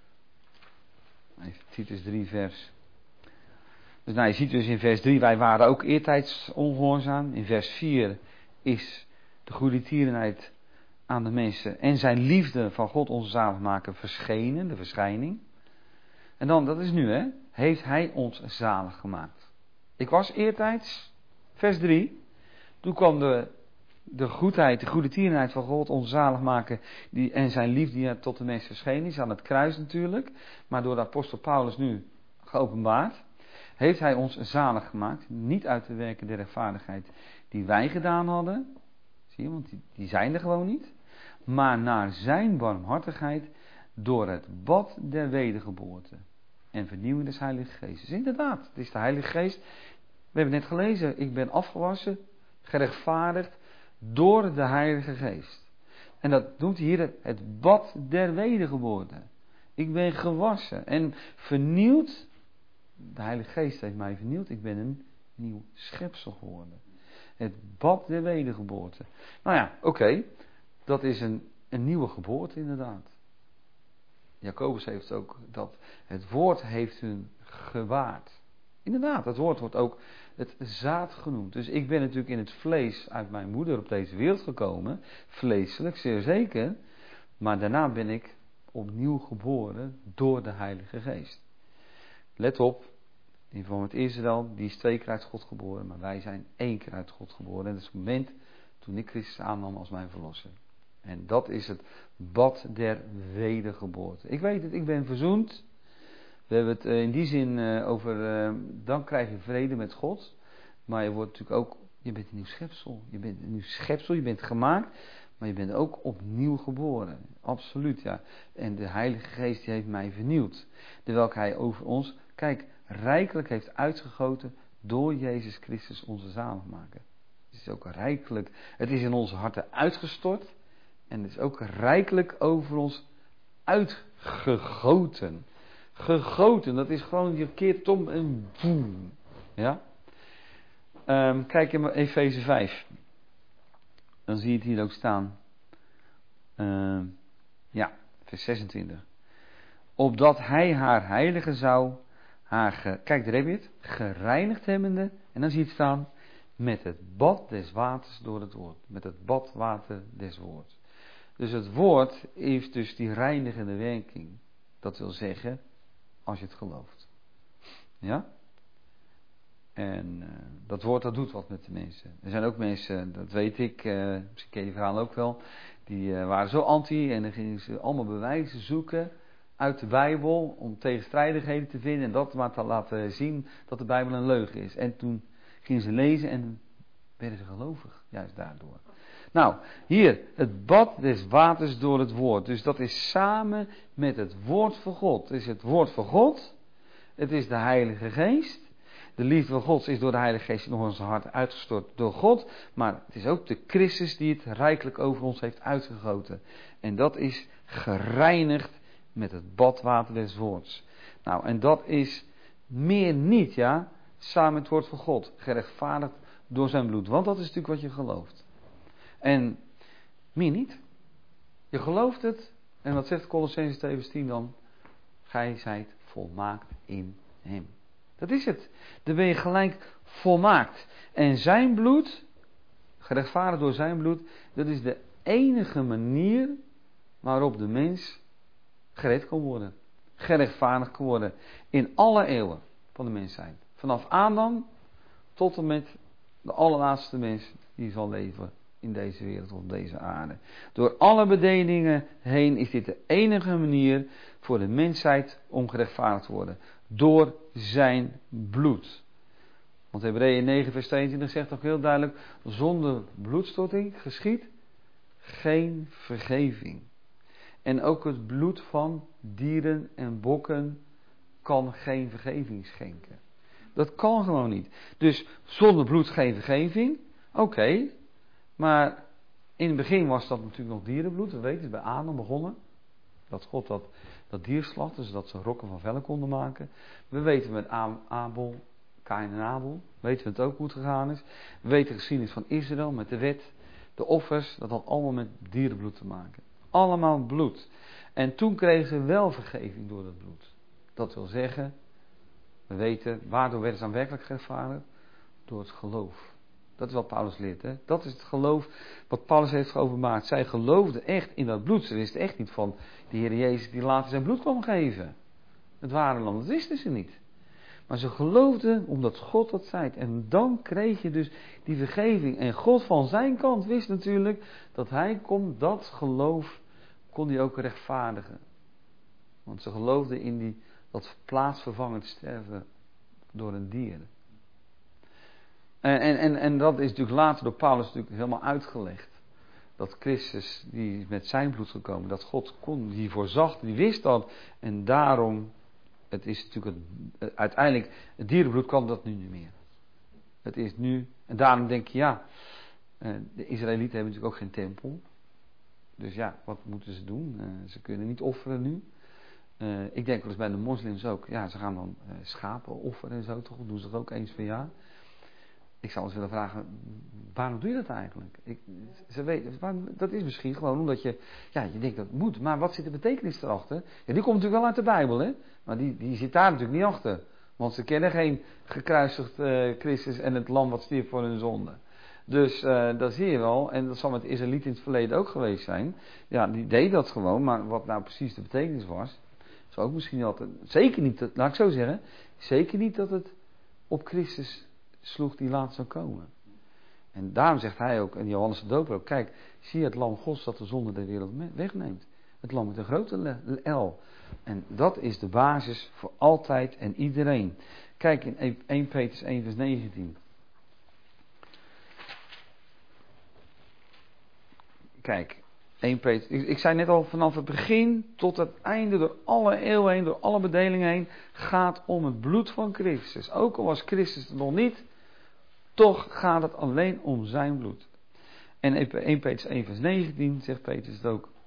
Even Titus drie vers. Dus nou, je ziet dus in vers drie, wij waren ook eertijds ongehoorzaam. In vers vier is de goede tierenheid aan de mensen en zijn liefde van God onze zaligmaker verschenen, de verschijning. En dan, dat is nu hè, heeft hij ons zalig gemaakt. Ik was eertijds, vers drie, toen kwam de, de goedheid, de goede tierenheid van God onze zaligmaker die, en zijn liefde die tot de mensen verschenen is, aan het kruis natuurlijk, maar door de apostel Paulus nu geopenbaard. Heeft hij ons zalig gemaakt, niet uit de werken der rechtvaardigheid die wij gedaan hadden, zie je, want die, die zijn er gewoon niet, maar naar zijn barmhartigheid door het bad der wedergeboorte en vernieuwing des Heilige Geestes. Dus inderdaad, het is de Heilige Geest, we hebben net gelezen, ik ben afgewassen, gerechtvaardigd door de Heilige Geest. En dat noemt hier het bad der wedergeboorte. Ik ben gewassen en vernieuwd. De Heilige Geest heeft mij vernieuwd. Ik ben een nieuw schepsel geworden. Het bad der wedergeboorte. Nou ja, oké. Okay. Dat is een, een nieuwe geboorte inderdaad. Jacobus heeft ook dat het woord heeft hun gewaard. Inderdaad, het woord wordt ook het zaad genoemd. Dus ik ben natuurlijk in het vlees uit mijn moeder op deze wereld gekomen. Vleeselijk, zeer zeker. Maar daarna ben ik opnieuw geboren door de Heilige Geest. Let op, in verband met Israël, die is twee keer uit God geboren, maar wij zijn één keer uit God geboren. En dat is het moment toen ik Christus aannam als mijn verlosser. En dat is het bad der wedergeboorte. Ik weet het, ik ben verzoend. We hebben het in die zin over, dan krijg je vrede met God. Maar je wordt natuurlijk ook, je bent een nieuw schepsel. Je bent een nieuw schepsel, je bent gemaakt, maar je bent ook opnieuw geboren. Absoluut, ja. En de Heilige Geest die heeft mij vernieuwd. Terwijl hij over ons, kijk, rijkelijk heeft uitgegoten door Jezus Christus onze zaligmaker. Het is ook rijkelijk, het is in onze harten uitgestort. En het is ook rijkelijk over ons uitgegoten. Gegoten, dat is gewoon, je keert om en boem. Ja? Um, kijk in Efeze vijf. Dan zie je het hier ook staan. Uh, ja, vers zesentwintig. Opdat hij haar heilige zou, haar, ge, kijk daar heb je het, gereinigd hebbende. En dan zie je het staan, met het bad des waters door het woord. Met het badwater des woords. Dus het woord heeft dus die reinigende werking. Dat wil zeggen, als je het gelooft. Ja? En uh, dat woord dat doet wat met de mensen. Er zijn ook mensen, dat weet ik, uh, misschien ken je die verhaal ook wel, die uh, waren zo anti en dan gingen ze allemaal bewijzen zoeken uit de Bijbel om tegenstrijdigheden te vinden en dat maar te laten zien dat de Bijbel een leugen is. En toen gingen ze lezen en werden ze gelovig, juist daardoor. Nou, hier, het bad des waters door het woord. Dus dat is samen met het woord van God. Het is het woord van God, het is de Heilige Geest de liefde van God is door de Heilige Geest nog in ons hart uitgestort door God. Maar het is ook de Christus die het rijkelijk over ons heeft uitgegoten. En dat is gereinigd met het badwater des woords. Nou, en dat is meer niet, ja, samen met het woord van God. Gerechtvaardigd door zijn bloed. Want dat is natuurlijk wat je gelooft. En meer niet. Je gelooft het. En wat zegt Kolossenzen twee vers tien dan? Gij zijt volmaakt in hem. Dat is het. Dan ben je gelijk volmaakt. En zijn bloed, gerechtvaardigd door zijn bloed, dat is de enige manier waarop de mens gered kan worden. Gerechtvaardigd kan worden. In alle eeuwen van de mensheid. Vanaf Adam tot en met de allerlaatste mens die zal leven in deze wereld, op deze aarde. Door alle bedelingen heen is dit de enige manier voor de mensheid om gerechtvaardigd te worden. Door zijn bloed. Want Hebreeën negen vers tweeëntwintig zegt toch heel duidelijk, zonder bloedstorting geschiedt geen vergeving. En ook het bloed van dieren en bokken kan geen vergeving schenken. Dat kan gewoon niet. Dus zonder bloed geen vergeving, oké. Okay, maar in het begin was dat natuurlijk nog dierenbloed. We weten het bij Adam begonnen. Dat God dat, dat dier slachtte, zodat ze rokken van vellen konden maken. We weten met Abel, Kain en Abel, weten we het ook hoe het gegaan is. We weten de geschiedenis van Israël met de wet, de offers. Dat had allemaal met dierenbloed te maken. Allemaal bloed. En toen kregen ze wel vergeving door dat bloed. Dat wil zeggen, we weten, waardoor werden ze aan werkelijk gerechtvaardigd? Door het geloof. Dat is wat Paulus leert. Hè? Dat is het geloof wat Paulus heeft geopenbaard. Zij geloofden echt in dat bloed. Ze wisten echt niet van de Heer Jezus die later zijn bloed kwam geven. Het ware lam, dat wisten ze niet. Maar ze geloofden omdat God dat zei. En dan kreeg je dus die vergeving. En God van zijn kant wist natuurlijk dat hij kon dat geloof, kon hij ook rechtvaardigen. Want ze geloofden in die, dat plaatsvervangend sterven door een dier. En, en, en, en dat is natuurlijk later door Paulus natuurlijk helemaal uitgelegd. Dat Christus, die is met zijn bloed gekomen, dat God kon, die voorzag, die wist dat. En daarom, het is natuurlijk, het, uiteindelijk, het dierenbloed kan dat nu niet meer. Het is nu, en daarom denk je, ja, de Israëlieten hebben natuurlijk ook geen tempel. Dus ja, wat moeten ze doen? Uh, ze kunnen niet offeren nu. Uh, ik denk wel eens bij de moslims ook, ja, ze gaan dan uh, schapen offeren en zo, toch? Dat doen ze dat ook eens per jaar. Ik zou eens willen vragen, waarom doe je dat eigenlijk? Ik, ze weten, dat is misschien gewoon omdat je, ja, je denkt dat het moet, maar wat zit de betekenis erachter? Ja, die komt natuurlijk wel uit de Bijbel, hè? Maar die, die zit daar natuurlijk niet achter. Want ze kennen geen gekruisigd uh, Christus en het lam wat stierf voor hun zonde. Dus uh, dat zie je wel, en dat zal met de Israëlieten in het verleden ook geweest zijn. Ja, die deed dat gewoon, maar wat nou precies de betekenis was, zou ook misschien niet altijd, zeker niet, dat, laat ik zo zeggen, zeker niet dat het op Christus sloeg die laat zou komen. En daarom zegt hij ook, en Johannes de Doper ook, kijk, zie je het lam Gods dat de zonde der wereld wegneemt. Het lam met een grote L. En dat is de basis voor altijd en iedereen. Kijk in eerste Petrus één vers negentien. Kijk, eerste Petrus, ik, ik zei net al, vanaf het begin tot het einde, door alle eeuwen heen, door alle bedelingen heen, gaat om het bloed van Christus. Ook al was Christus er nog niet, toch gaat het alleen om zijn bloed. En eerste Petrus één vers negentien zegt Petrus het ook.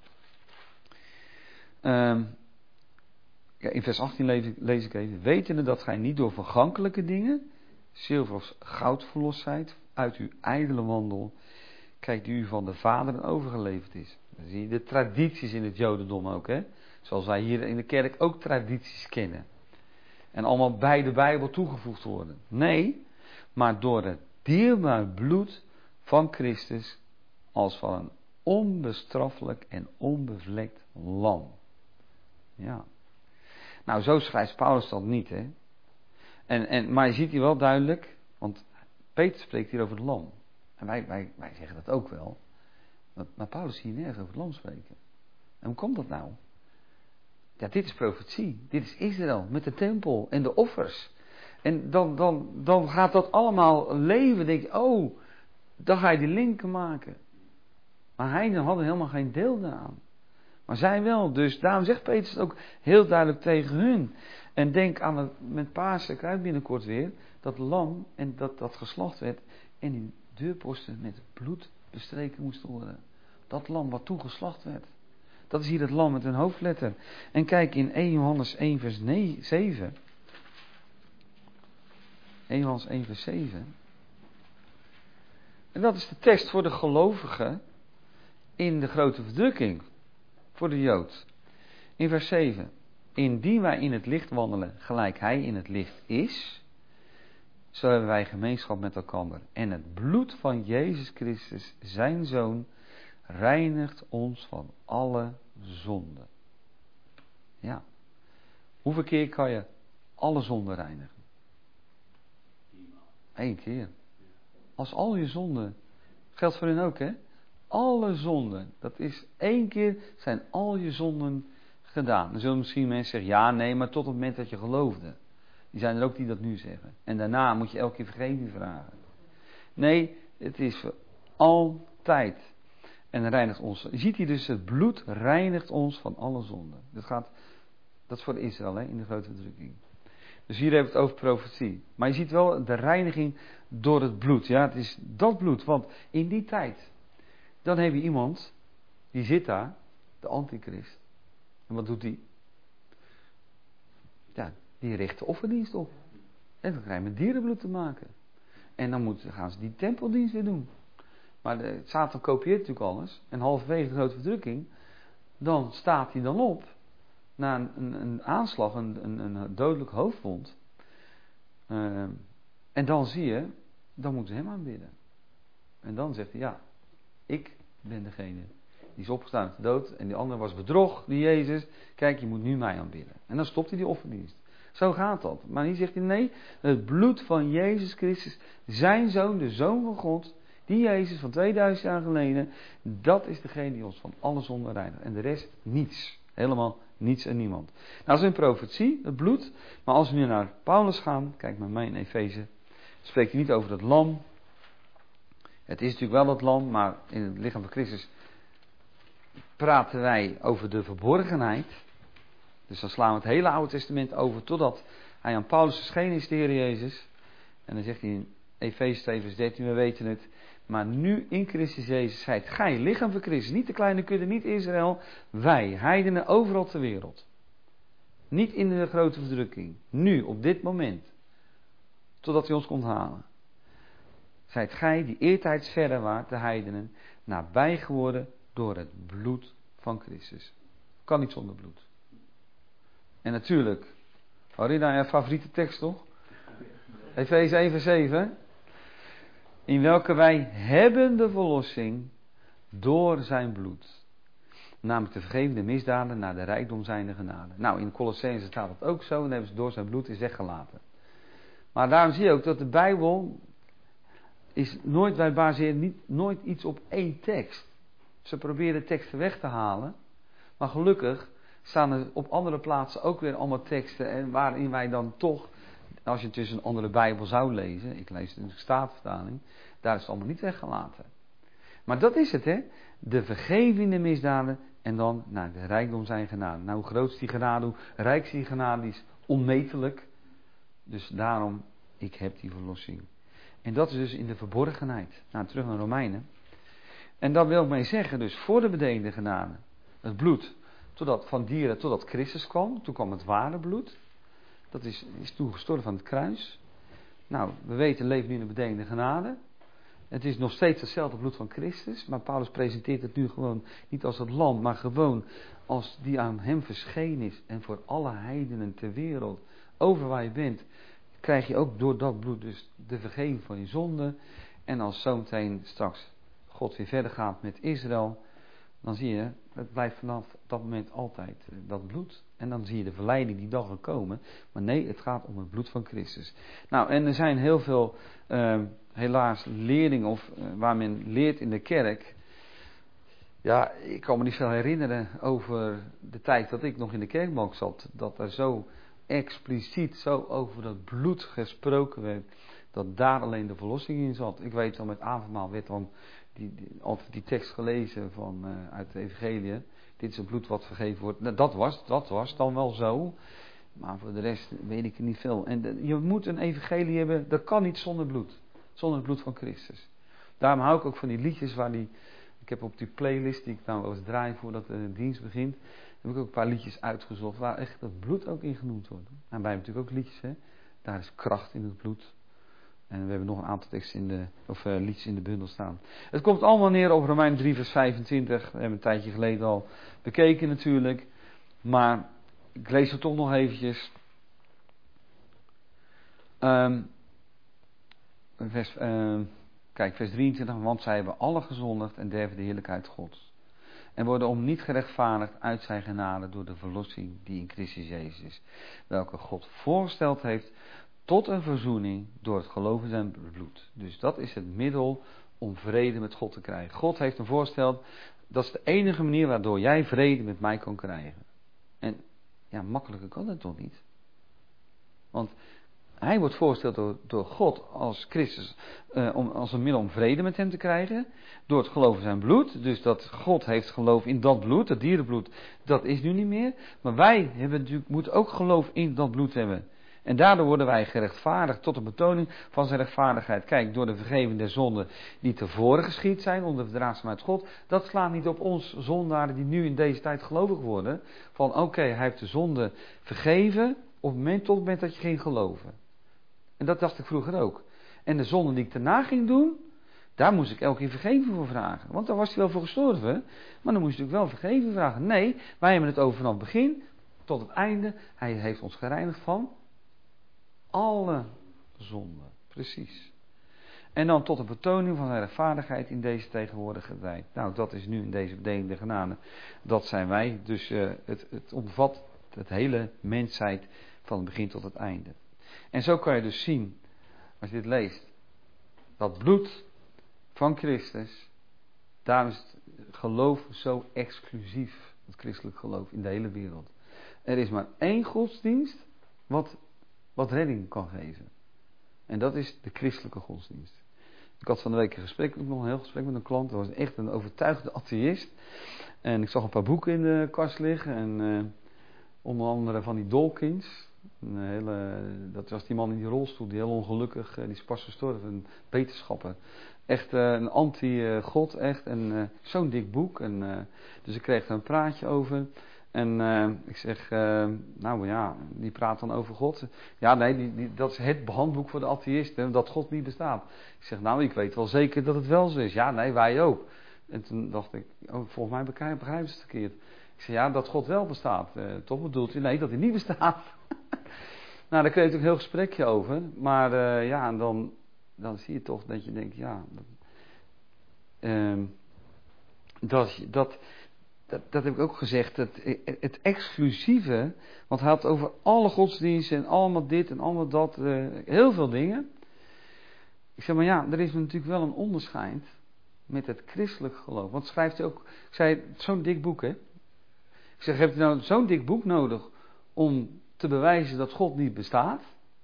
Um, ja, in vers achttien lees ik, lees ik even. Wetende dat gij niet door vergankelijke dingen, zilver of goud verlost zijt, uit uw ijdele wandel, kijk die u van de vaderen overgeleverd is. Dan zie je de tradities in het Jodendom ook, hè. Zoals wij hier in de kerk ook tradities kennen. En allemaal bij de Bijbel toegevoegd worden. Nee, maar door het dierbaar bloed van Christus als van een onbestraffelijk en onbevlekt lam. Ja. Nou, zo schrijft Paulus dat niet, hè. En, en, maar je ziet hier wel duidelijk, want Peter spreekt hier over het lam. En wij, wij, wij zeggen dat ook wel. Maar, maar Paulus zie je nergens over het lam spreken. En hoe komt dat nou? Ja, dit is profetie. Dit is Israël met de tempel en de offers. En dan, dan, dan gaat dat allemaal leven. Denk je, oh, dan ga je die linken maken. Maar heidenen hadden helemaal geen deel daaraan. Maar zij wel. Dus daarom zegt Petrus het ook heel duidelijk tegen hun. En denk aan het, met Pasen, krijg binnenkort weer. dat lam en dat dat geslacht werd en die deurposten met bloed bestreken moesten worden. Dat lam wat toen geslacht werd. Dat is hier het lam met een hoofdletter. En kijk in eerste Johannes één vers zeven. eerste Johannes één vers zeven. En dat is de tekst voor de gelovigen in de grote verdrukking. Voor de Jood. In vers zeven. Indien wij in het licht wandelen, gelijk hij in het licht is, zo hebben wij gemeenschap met elkaar. En het bloed van Jezus Christus, zijn Zoon, reinigt ons van alle zonde. Ja. Hoeveel keer kan je alle zonden reinigen? Eén keer. Als al je zonden, geldt voor hen ook, hè? Alle zonden, dat is één keer, zijn al je zonden gedaan. Dan zullen misschien mensen zeggen, ja, nee, maar tot het moment dat je geloofde. Die zijn er ook die dat nu zeggen. En daarna moet je elke keer vergeving vragen. Nee, het is voor altijd. En reinigt ons. Je ziet hier dus, het bloed reinigt ons van alle zonden. Dat gaat, dat is voor Israël, hè, in de grote verdrukking. Dus hier hebben we het over profetie. Maar je ziet wel de reiniging door het bloed. Ja, het is dat bloed. Want in die tijd, dan heb je iemand, die zit daar, de antichrist. En wat doet die? Ja, die richt de offerdienst op. En dan krijg je met dierenbloed te maken. En dan moet, gaan ze die tempeldienst weer doen. Maar de, Satan kopieert natuurlijk alles. En halverwege de grote verdrukking, dan staat hij dan op. Na een, een, een aanslag, een, een, een dodelijk hoofdwond. Uh, en dan zie je, dan moeten ze hem aanbidden. En dan zegt hij, ja, ik ben degene die is opgestaan uit de dood. En die andere was bedrog, die Jezus. Kijk, je moet nu mij aanbidden. En dan stopt hij die offerdienst. Zo gaat dat. Maar hier zegt hij, nee, het bloed van Jezus Christus, zijn Zoon, de Zoon van God, die Jezus van tweeduizend jaar geleden, dat is degene die ons van alle zonden reinigt. En de rest niets. Helemaal niets en niemand. Nou, dat is een profetie, het bloed. Maar als we nu naar Paulus gaan, kijk maar mij in Efeze, spreekt hij niet over het lam. Het is natuurlijk wel het lam, maar in het lichaam van Christus praten wij over de verborgenheid. Dus dan slaan we het hele Oude Testament over totdat hij aan Paulus verschenen is, de Heer Jezus. En dan zegt hij in Efeze twee vers dertien, we weten het. Maar nu in Christus Jezus zijt gij, lichaam van Christus, niet de kleine kudde, niet Israël, wij, heidenen overal ter wereld. Niet in de grote verdrukking, nu, op dit moment, totdat hij ons komt halen. Zijt gij, die eertijds verder waart, de heidenen, nabij geworden door het bloed van Christus. Kan niet zonder bloed. En natuurlijk, Harina, je favoriete tekst toch? Efeze één vers zeven. In welke wij hebben de verlossing door zijn bloed. Namelijk de vergevende misdaden naar de rijkdom zijnde genade. Nou, in Colossenzen staat dat ook zo. En hebben ze door zijn bloed is weggelaten. Maar daarom zie je ook dat de Bijbel is nooit, wij baseren niet, nooit iets op één tekst. Ze proberen teksten weg te halen. Maar gelukkig staan er op andere plaatsen ook weer allemaal teksten. En waarin wij dan toch, als je het tussen een andere Bijbel zou lezen. Ik lees de Statenvertaling. Daar is het allemaal niet weggelaten. Maar dat is het, hè. De vergeving de misdaden. En dan naar de rijkdom zijn genade. Nou, hoe groot is die genade, hoe rijk is die genade, die is onmetelijk. Dus daarom, ik heb die verlossing. En dat is dus in de verborgenheid. Nou, terug naar Romeinen. En dan wil ik mee zeggen, dus voor de bedeende genade. Het bloed totdat, van dieren totdat Christus kwam. Toen kwam het ware bloed. Dat is, is toen gestorven van het kruis. Nou, we weten, leven nu in de bedeende genade. Het is nog steeds hetzelfde bloed van Christus. Maar Paulus presenteert het nu gewoon niet als het lam, maar gewoon als die aan hem verschenen is. En voor alle heidenen ter wereld, over waar je bent, krijg je ook door dat bloed dus de vergeving van je zonde. En als zometeen straks God weer verder gaat met Israël, dan zie je, het blijft vanaf dat moment altijd dat bloed. En dan zie je de verleiding die dag zal komen. Maar nee, het gaat om het bloed van Christus. Nou, en er zijn heel veel, uh, helaas, leerlingen of uh, waar men leert in de kerk. Ja, ik kan me niet veel herinneren over de tijd dat ik nog in de kerkbank zat. Dat er zo expliciet zo over dat bloed gesproken werd. Dat daar alleen de verlossing in zat. Ik weet wel, met avondmaal werd dan die, die, altijd die tekst gelezen van, uh, uit de evangelie. Dit is het bloed wat vergeven wordt. Nou, dat was, dat was dan wel zo. Maar voor de rest weet ik er niet veel. En de, je moet een evangelie hebben, dat kan niet zonder bloed. Zonder het bloed van Christus. Daarom hou ik ook van die liedjes waar die... Ik heb op die playlist die ik nou wel eens draai voordat de dienst begint... heb ik ook een paar liedjes uitgezocht waar echt het bloed ook in genoemd wordt. En wij hebben natuurlijk ook liedjes, hè. Daar is kracht in het bloed. En we hebben nog een aantal teksten in de, of uh, liedjes in de bundel staan. Het komt allemaal neer op Romeinen drie vers vijfentwintig. We hebben een tijdje geleden al bekeken natuurlijk. Maar ik lees het toch nog eventjes. Um, vers, uh, kijk, vers drieëntwintig. Want zij hebben alle gezondigd en derven de heerlijkheid Gods. En worden om niet gerechtvaardigd uit zijn genade door de verlossing die in Christus Jezus is. Welke God voorgesteld heeft tot een verzoening door het geloof in zijn bloed. Dus dat is het middel om vrede met God te krijgen. God heeft hem voorgesteld, dat is de enige manier waardoor jij vrede met mij kan krijgen. En ja, makkelijker kan het toch niet? Want hij wordt voorgesteld door, door God als Christus, uh, om, als een middel om vrede met hem te krijgen. Door het geloof in zijn bloed. Dus dat God heeft geloof in dat bloed, dat dierenbloed, dat is nu niet meer. Maar wij hebben natuurlijk, moeten ook geloof in dat bloed hebben. En daardoor worden wij gerechtvaardigd tot de betoning van zijn rechtvaardigheid. Kijk, door de vergeving der zonden die tevoren geschied zijn onder de verdraagzaamheid God. Dat slaat niet op ons zondaren die nu in deze tijd gelovig worden. Van oké, okay, hij heeft de zonde vergeven op het moment tot het moment dat je ging geloven. En dat dacht ik vroeger ook. En de zonde die ik daarna ging doen, daar moest ik elke keer vergeving voor vragen. Want daar was hij wel voor gestorven, maar dan moest je natuurlijk wel vergeving vragen. Nee, wij hebben het over vanaf het begin tot het einde. Hij heeft ons gereinigd van alle zonden. Precies. En dan tot de betoning van zijn rechtvaardigheid in deze tegenwoordige tijd. Nou, dat is nu in deze bedelende genade. Dat zijn wij. Dus uh, het, het omvat het hele mensheid van het begin tot het einde. En zo kan je dus zien, als je dit leest, dat bloed van Christus, daarom is het geloof zo exclusief, het christelijk geloof in de hele wereld. Er is maar één godsdienst wat, wat redding kan geven. En dat is de christelijke godsdienst. Ik had van de week een gesprek, ook nog een heel gesprek met een klant. Dat was echt een overtuigde atheïst. En ik zag een paar boeken in de kast liggen. En uh, onder andere van die Dawkins. Een hele, dat was die man in die rolstoel, die heel ongelukkig, die is pas gestorven, een wetenschapper. Echt uh, een anti-God, echt. En uh, zo'n dik boek. En, uh, dus ik kreeg er een praatje over. En uh, ik zeg, uh, nou ja, die praat dan over God. Ja, nee, die, die, dat is het handboek voor de atheïsten, dat God niet bestaat. Ik zeg, nou, ik weet wel zeker dat het wel zo is. Ja, nee, wij ook. En toen dacht ik, oh, volgens mij begrijpen ze het verkeerd. Ik zeg, ja, dat God wel bestaat. Uh, toch bedoelt u? Nee, dat hij niet bestaat. Nou, daar kreeg ik een heel gesprekje over. Maar uh, ja, en dan, dan zie je toch dat je denkt, ja, dat, uh, dat, dat, dat, dat heb ik ook gezegd, het, het exclusieve, want hij had over alle godsdiensten en allemaal dit en allemaal dat, uh, heel veel dingen. Ik zeg, maar ja, er is natuurlijk wel een onderscheid met het christelijk geloof. Want schrijft hij ook, ik zei, zo'n dik boek, hè. Ik zeg, heb je nou zo'n dik boek nodig om te bewijzen dat God niet bestaat?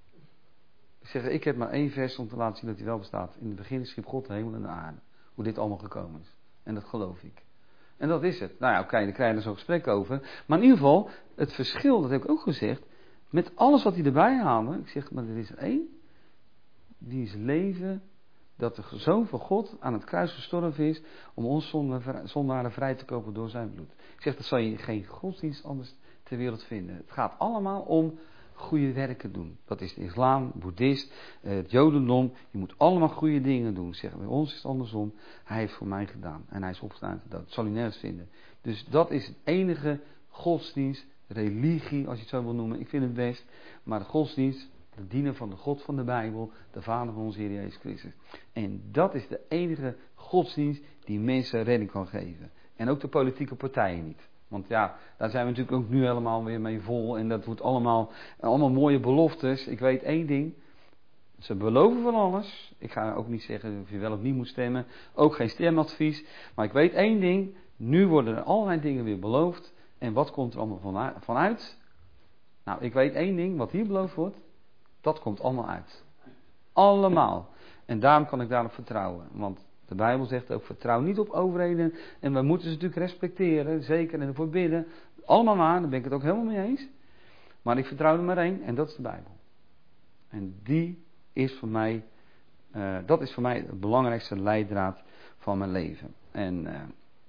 Ik zeg, ik heb maar één vers om te laten zien dat hij wel bestaat. In het begin schiep God de hemel en de aarde. Hoe dit allemaal gekomen is. En dat geloof ik. En dat is het. Nou ja, oké, okay, daar krijg je er zo'n gesprek over. Maar in ieder geval, het verschil, dat heb ik ook gezegd, met alles wat hij erbij haalde. Ik zeg, maar er is er één. Die is leven, dat de Zoon van God aan het kruis gestorven is om ons zondaren vrij te kopen door zijn bloed. Ik zeg, dat zal je geen godsdienst anders ter wereld vinden. Het gaat allemaal om goede werken doen. Dat is de islam, boeddhist, het jodendom. Je moet allemaal goede dingen doen. Ik zeg, bij ons is het andersom. Hij heeft voor mij gedaan. En hij is opgestaan uit de dood. Dat zal je nergens vinden. Dus dat is het enige godsdienst, religie, als je het zo wil noemen. Ik vind het best. Maar de godsdienst, de dienen van de God van de Bijbel, de Vader van onze Heer Jezus Christus. En dat is de enige godsdienst die mensen redding kan geven. En ook de politieke partijen niet. Want ja, daar zijn we natuurlijk ook nu helemaal weer mee vol. En dat wordt allemaal, allemaal mooie beloftes. Ik weet één ding. Ze beloven van alles. Ik ga ook niet zeggen of je wel of niet moet stemmen. Ook geen stemadvies. Maar ik weet één ding. Nu worden er allerlei dingen weer beloofd. En wat komt er allemaal vanuit? Nou, ik weet één ding. Wat hier beloofd wordt, dat komt allemaal uit. Allemaal. En daarom kan ik daarop vertrouwen. Want de Bijbel zegt ook, vertrouw niet op overheden. En we moeten ze natuurlijk respecteren, zeker, en ervoor bidden. Allemaal maar, daar ben ik het ook helemaal mee eens. Maar ik vertrouw er maar één en dat is de Bijbel. En die is voor mij, uh, dat is voor mij het belangrijkste leidraad van mijn leven. En uh,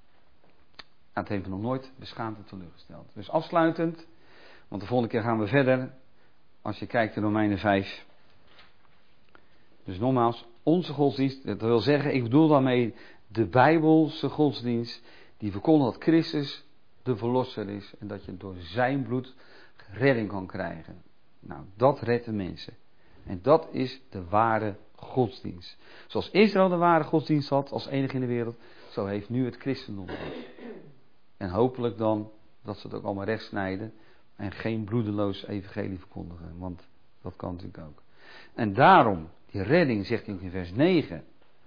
het heeft me nog nooit beschaamd en teleurgesteld. Dus afsluitend, want de volgende keer gaan we verder. Als je kijkt in Romeinen vijf. Dus nogmaals, onze godsdienst, dat wil zeggen, ik bedoel daarmee de Bijbelse godsdienst, die verkondigt dat Christus de verlosser is en dat je door zijn bloed redding kan krijgen. Nou, dat redt de mensen. En dat is de ware godsdienst. Zoals Israël de ware godsdienst had als enige in de wereld, zo heeft nu het christendom dat. En hopelijk dan dat ze het ook allemaal recht snijden en geen bloedeloos evangelie verkondigen, want dat kan natuurlijk ook. En daarom, die redding zegt hij ook in vers negen,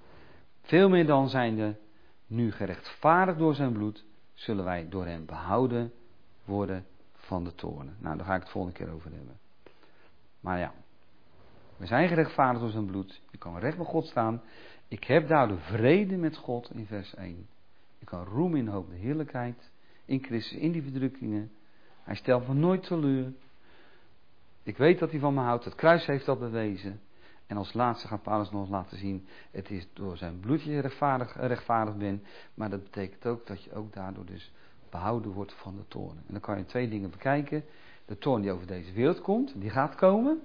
veel meer dan zijnde nu gerechtvaardigd door zijn bloed, zullen wij door hem behouden worden van de toornen. Nou, daar ga ik het volgende keer over hebben. Maar ja, we zijn gerechtvaardigd door zijn bloed. Je kan recht bij God staan. Ik heb daardoor vrede met God in vers één. Je kan roemen in de hoop de heerlijkheid in Christus, in die verdrukkingen. Hij stelt me nooit teleur. Ik weet dat hij van me houdt. Het kruis heeft dat bewezen. En als laatste gaat Paulus nog laten zien, het is door zijn bloed dat je rechtvaardig, rechtvaardig bent. Maar dat betekent ook dat je ook daardoor dus behouden wordt van de toorn. En dan kan je twee dingen bekijken. De toorn die over deze wereld komt, die gaat komen.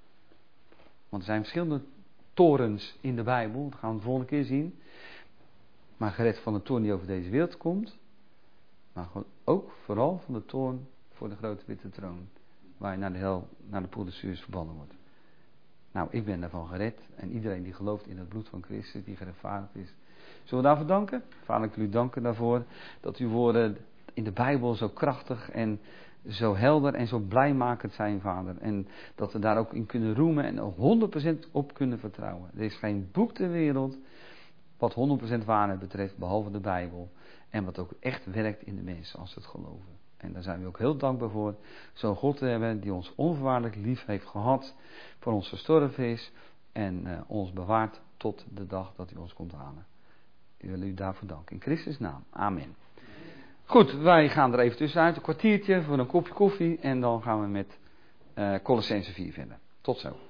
Want er zijn verschillende torens in de Bijbel, dat gaan we de volgende keer zien. Maar gered van de toorn die over deze wereld komt. Maar gewoon ook vooral van de toorn voor de grote witte troon. Waar je naar de hel, naar de poel des vuurs verbannen wordt. Nou, ik ben daarvan gered. En iedereen die gelooft in het bloed van Christus, die gerechtvaardigd is. Zullen we daarvoor danken? Vader, ik wil u danken daarvoor dat uw woorden in de Bijbel zo krachtig en zo helder en zo blijmakend zijn, Vader. En dat we daar ook in kunnen roemen en honderd procent op kunnen vertrouwen. Er is geen boek ter wereld wat honderd procent waarheid betreft, behalve de Bijbel. En wat ook echt werkt in de mensen als ze het geloven. En daar zijn we ook heel dankbaar voor. Zo'n God te hebben die ons onvoorwaardelijk lief heeft gehad, voor ons gestorven is en uh, ons bewaart tot de dag dat hij ons komt halen. Ik wil u daarvoor danken. In Christus' naam. Amen. Goed, wij gaan er even tussenuit, een kwartiertje voor een kopje koffie en dan gaan we met uh, Colossenzen vier verder. Tot zo.